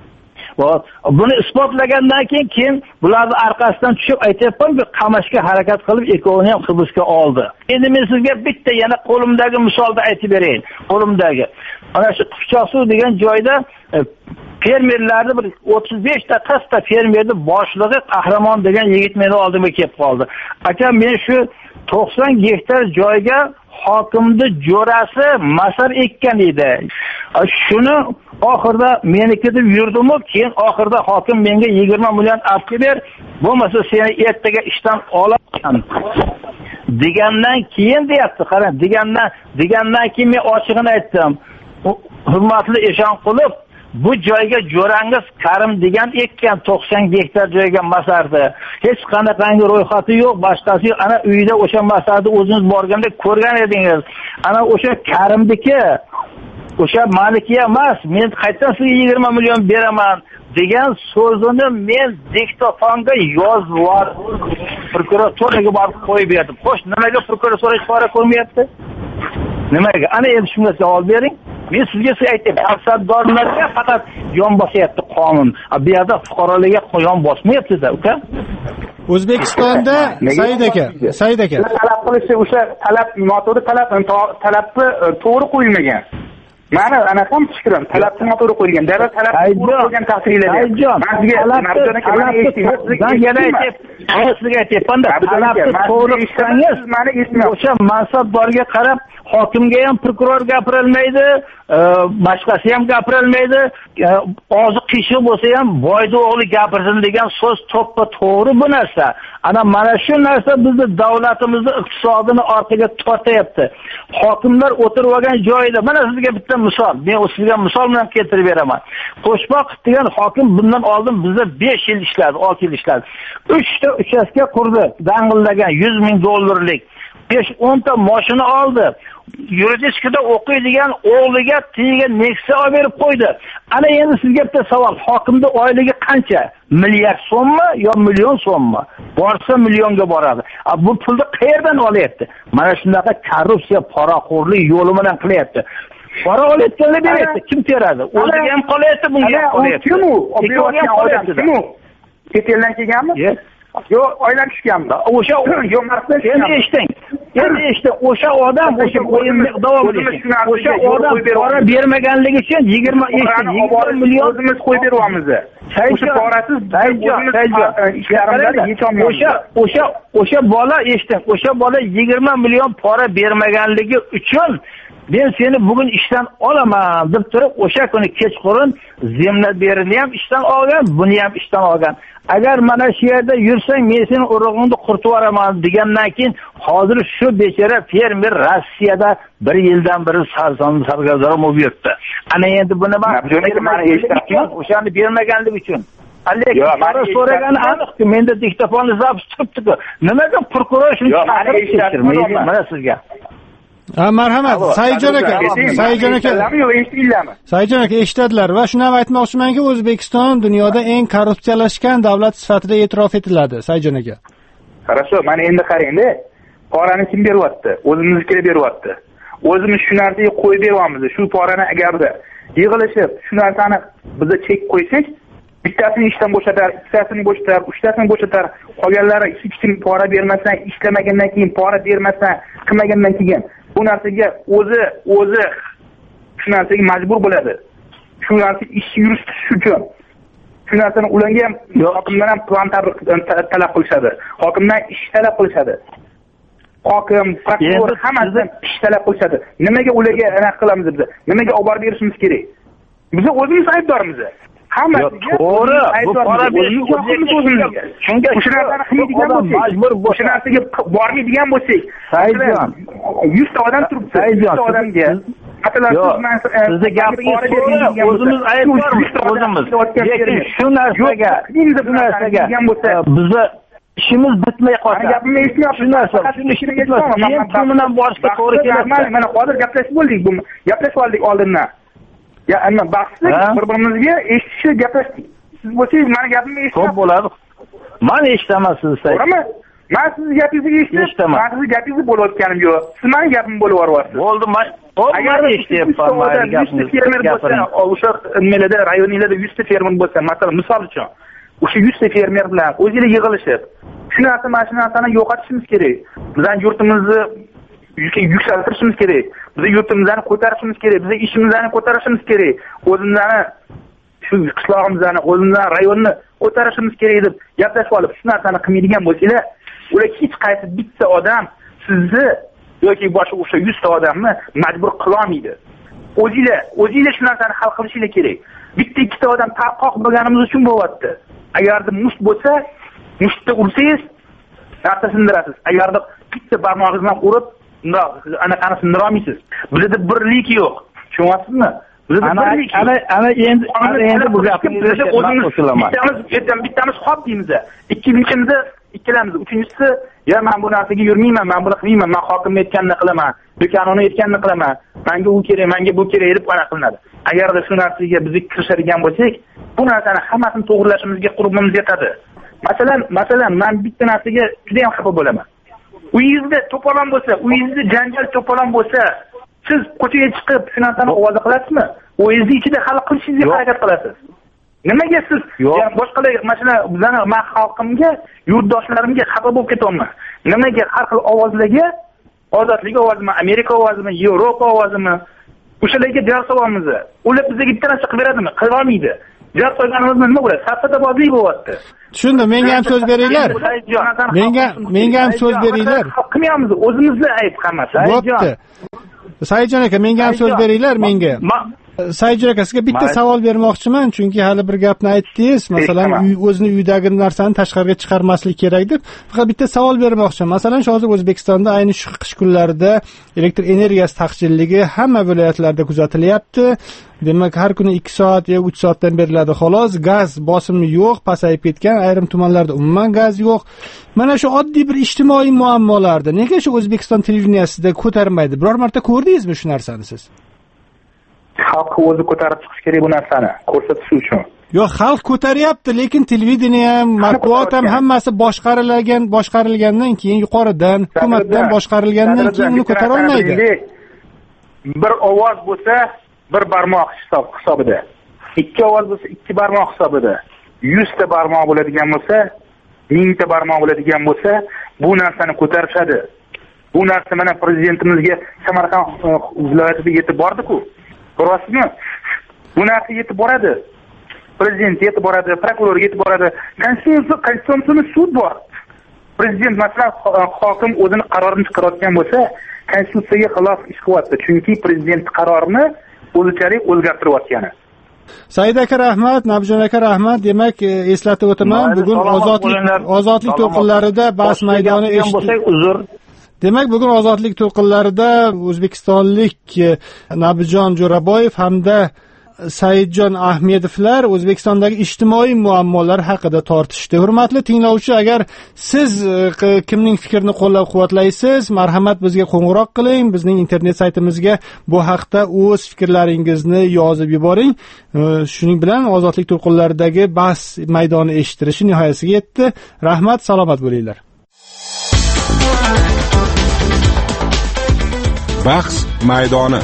Buni isbotlagandan keyin bularni orqasidan tushib aytayapman-ku, qamashga harakat qilib ekkovini ham hibsga oldi. Endi men sizga bitta yana qo'limdagi misolda aytib berayin. Qo'limdagi. Mana shu Qipchoqsuv degan joyda fermerlarni bir 35 ta qasta fermerni boshlig'i Qahramon degan yigit meni oldimga kelib qoldi. Aka, men shu 90 gektar joyga hokimni jo'rasi masar ekkan edi. Shuni oxirida meniki deb yurdim-ku, keyin oxirida hokim menga 20 million olib ber, bo'lmasa seni ertaga ishdan olaman degandan keyin deyapti. Qarang, degandan keyin men ochig'ini aytdim. Hurmatli Eshonqulov, bu joyga jo'rangiz Karim degan ekkan 90 gektar joyga masardi. Hech qanaqangi ro'yxati yo'q, boshqasi yo'q. Ana uyida o'sha masarni o'zingiz borganda ko'rgan edingiz. Ana o'sha Karimniki, o'sha maliki emas, men qayerdan sizga 20 million beraman degan so'zini men diktofonga yozib, prokuraturaga borib qo'yib berdim. Xo'sh, nimaga prokuratura chora ko'rmayapti? Nimaga? Ana endi shunga javob bering. Men sizga aytayapman, mansabdorlarga faqat yon bosyapti qonun. Bu yerda fuqarolarga yon bosmayapti-da, uka. O'zbekistonda Said aka talab qilishi, o'sha talab noto'g'ri talabni to'g'ri qo'yilmagan. Mana anaqam fikrim, talabni noto'g'ri qo'yilgan. Davlat talabni to'g'ri qo'ygan taqdirlarda. Sizga aytyapman, talabni to'g'ri qilsangiz, o'sha mansabdorga qarab hokimga ham prokuror gapirolmaydi, boshqasi ham gapirolmaydi. Og'zi qiyshiq bo'lsa ham boyda o'g'li gapirsin degan so'z to'ppa to'g'ri bu narsa. Ana mana shu narsa bizni davlatimizni iqtisodini orqaga tortayapti. Hokimlar o'tirib olgan joyida, mana sizga bitta misol, men sizga misol bilan keltirib beraman. Qo'shboq degan hokim bundan oldin bizda 5 yil ishladi, 6 yil ishladi. 3 ta uchastka qurdi, dangillagan $100,000lik. 5-10 ta mashina oldi. Yuridikada o'qiydigan o'g'liga tiyiga Nexia olib berib qo'ydi. Ana endi sizga bitta savol, hokimning oyligi qancha? Milliard so'mmi yo million so'mmi? Borsa millionga boradi. Bu pulni qayerdan olyapti? Mana shunaqa korrupsiya, poraxo'rlik yo'li bilan qilyapti. Pora olayotganlar beryapti, kim teradi? O'ziga ham qolyapti, bunga ham qolyapti. Kim u? Kim u? Keteldan kelganmi? Yo'q, oylar tushganmi? O'sha endi eshiting. O'sha odam o'sha o'yinni davom etdi. O'sha odam pora bermaganligi uchun 20 million o'zimiz qo'yib beryapmiz. O'sha porasiz o'sha bola eshiting. O'sha bola 20 million pora bermaganligi uchun men seni bugun ishdan olaman deb turib, o'sha kuni kechqurun Zemlaberni ham ishdan olgan, buni ham ishdan olgan. Agar mana shu yerda yursang, men seni urug'ingni quritib yuboraman degandan keyin hozir shu bechora fermer Rossiyada 1 yildan beri sargardon bo'lib yuribdi. Ana endi buni o'shani bermaganlik uchun. Lekin so'ragani aniq-ku, menda diktofonni zapis turibdi-ku. Nimaga prokuror shuni tekshirmaydi? Mana sizga. Marhamat, Saidjon aka. Saidjon aka eshitadilar va shuni ham aytmoqchimanki, O'zbekiston dunyoda eng korrupsiyalashgan davlat sifatida e'tirof etiladi, Saidjon aka. Qarasho, mana endi qarang-da. Porani kim beryapti? O'zimizga beryapti. O'zimiz shu narsaga qo'yib beryapmiz. Shu porani agarda yig'ilishib, shu narsani biza chek qo'ysak, bittasini ishdan bo'shatar, ikkitasini bo'shatar, uchtasini bo'shatar, qolganlari hech kim pora bermasdan, ishlamagandan keyin pora bermasdan, qilmagandan keyin bu narsaga o'zi shu narsaga majbur bo'ladi. Shu narsa ish yuritish uchun shu narsani ularga ham hokimdan ham plan talab qilishadi. Hokimdan ish talab qilishadi. Hokim, prokuror hammasidan ish talab qilishadi. Nimaga ularga anaqa qilamiz biz? Nimaga olib borib berishimiz kerak? Biz o'zimiz aybdormiz. Hammasiga to'g'ri, bu pora berishimiz o'zimizga. Shunga o'sha narsani qilmaydigan bo'lsak, majbur o'sha narsaga bormaydigan bo'lsak, Saidjon 100 ta odam turibdi. 100 ta odamga sizni gapingiz to'g'ri, o'zimiz aybdormiz, o'zimiz. Lekin shu narsaga bizni ishimiz bitmay qolsa, gapimni eshitmayapsiz. Shu narsa, shuni ishini bitmasin. Men pul bilan borishga to'g'ri keladi. Mana hozir gaplashib bo'ldik, gaplashib oldik oldindan. Ya, ana bahslik bir-birimizga eshitishni gaplashdik. Siz bo'lsangiz, meni gapimni eshitasiz. Ko'p bo'ladi. Men eshitaman sizni. To'g'rimi? Men sizni gapingizni eshitaman. Men sizni gapingizni bo'layotganim yo'q. Siz meni gapimni bo'lib yuboryapsiz. Bo'ldi, men agar eshityapman, meni gapingizni. Fermer bo'lsa, o'sha nimalarda, rayonlarda 100 ta fermer bo'lsa, masalan, misol uchun, o'sha 100 ta fermer bilan o'zingizlar yig'ilishib, shu narsani yo'qotishimiz kerak. Bizning yurtimizni yuksaltirishimiz kerak. Biz yurtimizni ko'tarishimiz kerak. Biz ishimizni ko'tarishimiz kerak. O'zimizni shu qishlog'imizni, o'zimizni rayonni ko'tarishimiz kerak deb gaplashib olib, shu narsani qilmaydigan bo'lsanglar, ular hech qaysi bitta odam sizni yoki boshqa o'sha 100 ta odamni majbur qila olmaydi. O'zingizlar shu narsani hal qilishingiz kerak. Bitta ikkita odam tarqoq bo'lganimiz uchun bo'lyapti. Agarda musht bo'lsa, mushtda ursangiz, narsa sindirasiz. Agarda bitta barmog'ingiz bilan urib, anaqani sindira olmaysiz. Bizda birlik yo'q. Tushunyapsizmi? Bizda birlik. Ana endi bu gapni bittamiz xo'p deymiz. Ikkalamiz. Uchinchisi, ya men bu narsaga yurmayman, men buni qilmayman, men hokimning aytganini qilaman, do'konini aytganini qilaman. Menga u kerak, menga bu kerak deb ana qilinadi. Agarda shu narsaga biz kirishadigan bo'lsak, bu narsani hammasini to'g'rilashimizga qurbimiz yetadi. Masalan, men bitta narsaga juda ham xafa bo'laman. Uyingizda to'polon bo'lsa, uyingizda janjal to'polon bo'lsa, siz ko'chaga chiqib shu narsani ovoza qilasizmi? O'zingiz ichida hal qilishingizga harakat qilasiz. Nimaga siz boshqalar, masalan, bizning men xalqimga, yurtdoshlarimga xafa bo'lib ketyapman. Nimaga har xil ovozlarga, ozodlik ovozimi, Amerika ovozimi, Yevropa ovozimi, o'shalarga jar so'raymiz. Ular bizga bitta narsa qilib beradimi? Qila olmaydi. Jar so'rganimiz nima bo'ladi? Safsatabozlik bo'lyapti. Tushundim, menga ham so'z beringlar. Menga ham so'z beringlar. Qilmaymiz, o'zimizda ayb hammasi. Bo'pti. Saidjon aka, menga ham so'z beringlar, menga. Saidjon aka, sizga bitta savol bermoqchiman, chunki hali bir gapni aytdingiz, masalan, o'zini uydagi narsani tashqariga chiqarmaslik kerak deb. Faqat bitta savol bermoqchiman. Masalan, hozir O'zbekistonda ayni shu qish kunlarida elektr energiyasi taqchilligi hamma viloyatlarda kuzatilyapti. Demak, har kuni 2 soat yoki 3 soatdan beriladi xolos. Gaz bosimi yo'q, pasayib ketgan, ayrim tumanlarda umuman gaz yo'q. Mana shu oddiy bir ijtimoiy muammolarni nega shu O'zbekiston televideniyasida ko'tarmaydi? Biror marta ko'rdingizmi shu narsani siz? Xalq o'zi ko'tarib chiqish kerak bu narsani, ko'rsatish uchun. Yo'q, xalq ko'taryapti, lekin televideniya ham, matbuot ham hammasi boshqarilgandan keyin yuqoridan, hukumatdan boshqarilgandan keyin uni ko'tara olmaydi. Bir ovoz bo'lsa, bir barmoq hisobida. 2 ovoz bo'lsa, 2 barmoq hisobida. 100 ta barmoq bo'ladigan bo'lsa, 1000 ta barmoq bo'ladigan bo'lsa, bu narsani ko'tarishadi. Bu narsa mana prezidentimizga Samarqand viloyatida yetib bordi-ku. Ko'ryapsizmi? Bu narsa yetib boradi. Prezident yetib boradi, prokuror yetib boradi. Konstitutsiyaviy sud bor. Prezident masalan hokim o'zini qarorini chiqarayotgan bo'lsa, konstitutsiyaga xilof ish qilyapti. Chunki prezident qarorini o'zichalik o'zgartirayotgani. Said aka rahmat, Nabjon aka rahmat. Demak, eslatib o'taman, bugun ozodlik to'lqinlarida bahs maydoni uzr. Demak, bugun ozodlik to'lqinlarida o'zbekistonlik Nabjon Jo'raboyev hamda Saidjon Ahmedovlar O'zbekistondagi ijtimoiy muammolar haqida tortishdi. Hurmatli tinglovchi, agar siz kimning fikrini qo'llab-quvvatlaysiz, marhamat bizga qo'ng'iroq qiling, bizning internet saytimizga bu haqda o'z fikrlaringizni yozib yuboring. Shuning bilan ozodlik to'lqinlaridagi bahs maydoni eshittirishi nihoyasiga yetdi. Rahmat, salomat bo'linglar. Bahs maydoni.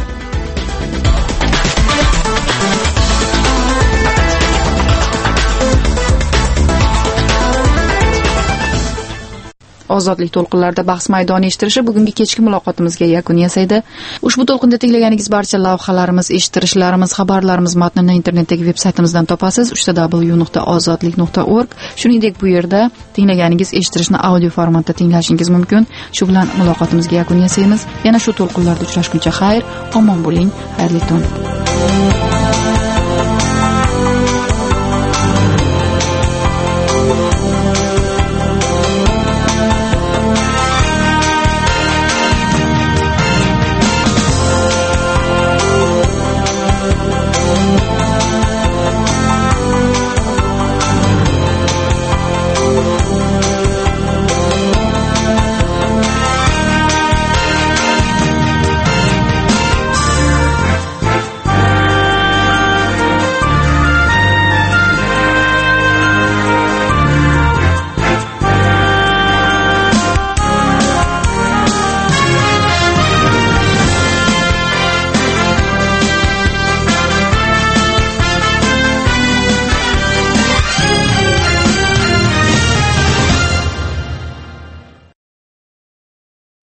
ozodlik to'lqinlarida bahs maydoni eshittirishi bugungi kechki muloqotimizga yakun yasaydi. Ushbu to'lqinda tinglaganingiz barcha lavhalarimiz, eshittirishlarimiz, xabarlarimiz matnini internetdagi veb-saytimizdan topasiz, www.ozodlik.org. Shuningdek, bu yerda tinglaganingiz eshittirishni audio formatda tinglashingiz mumkin. Shu bilan muloqotimizga yakun yasaymiz. Yana shu to'lqinlarda uchrashguncha xayr, omon bo'ling, xayrli tun.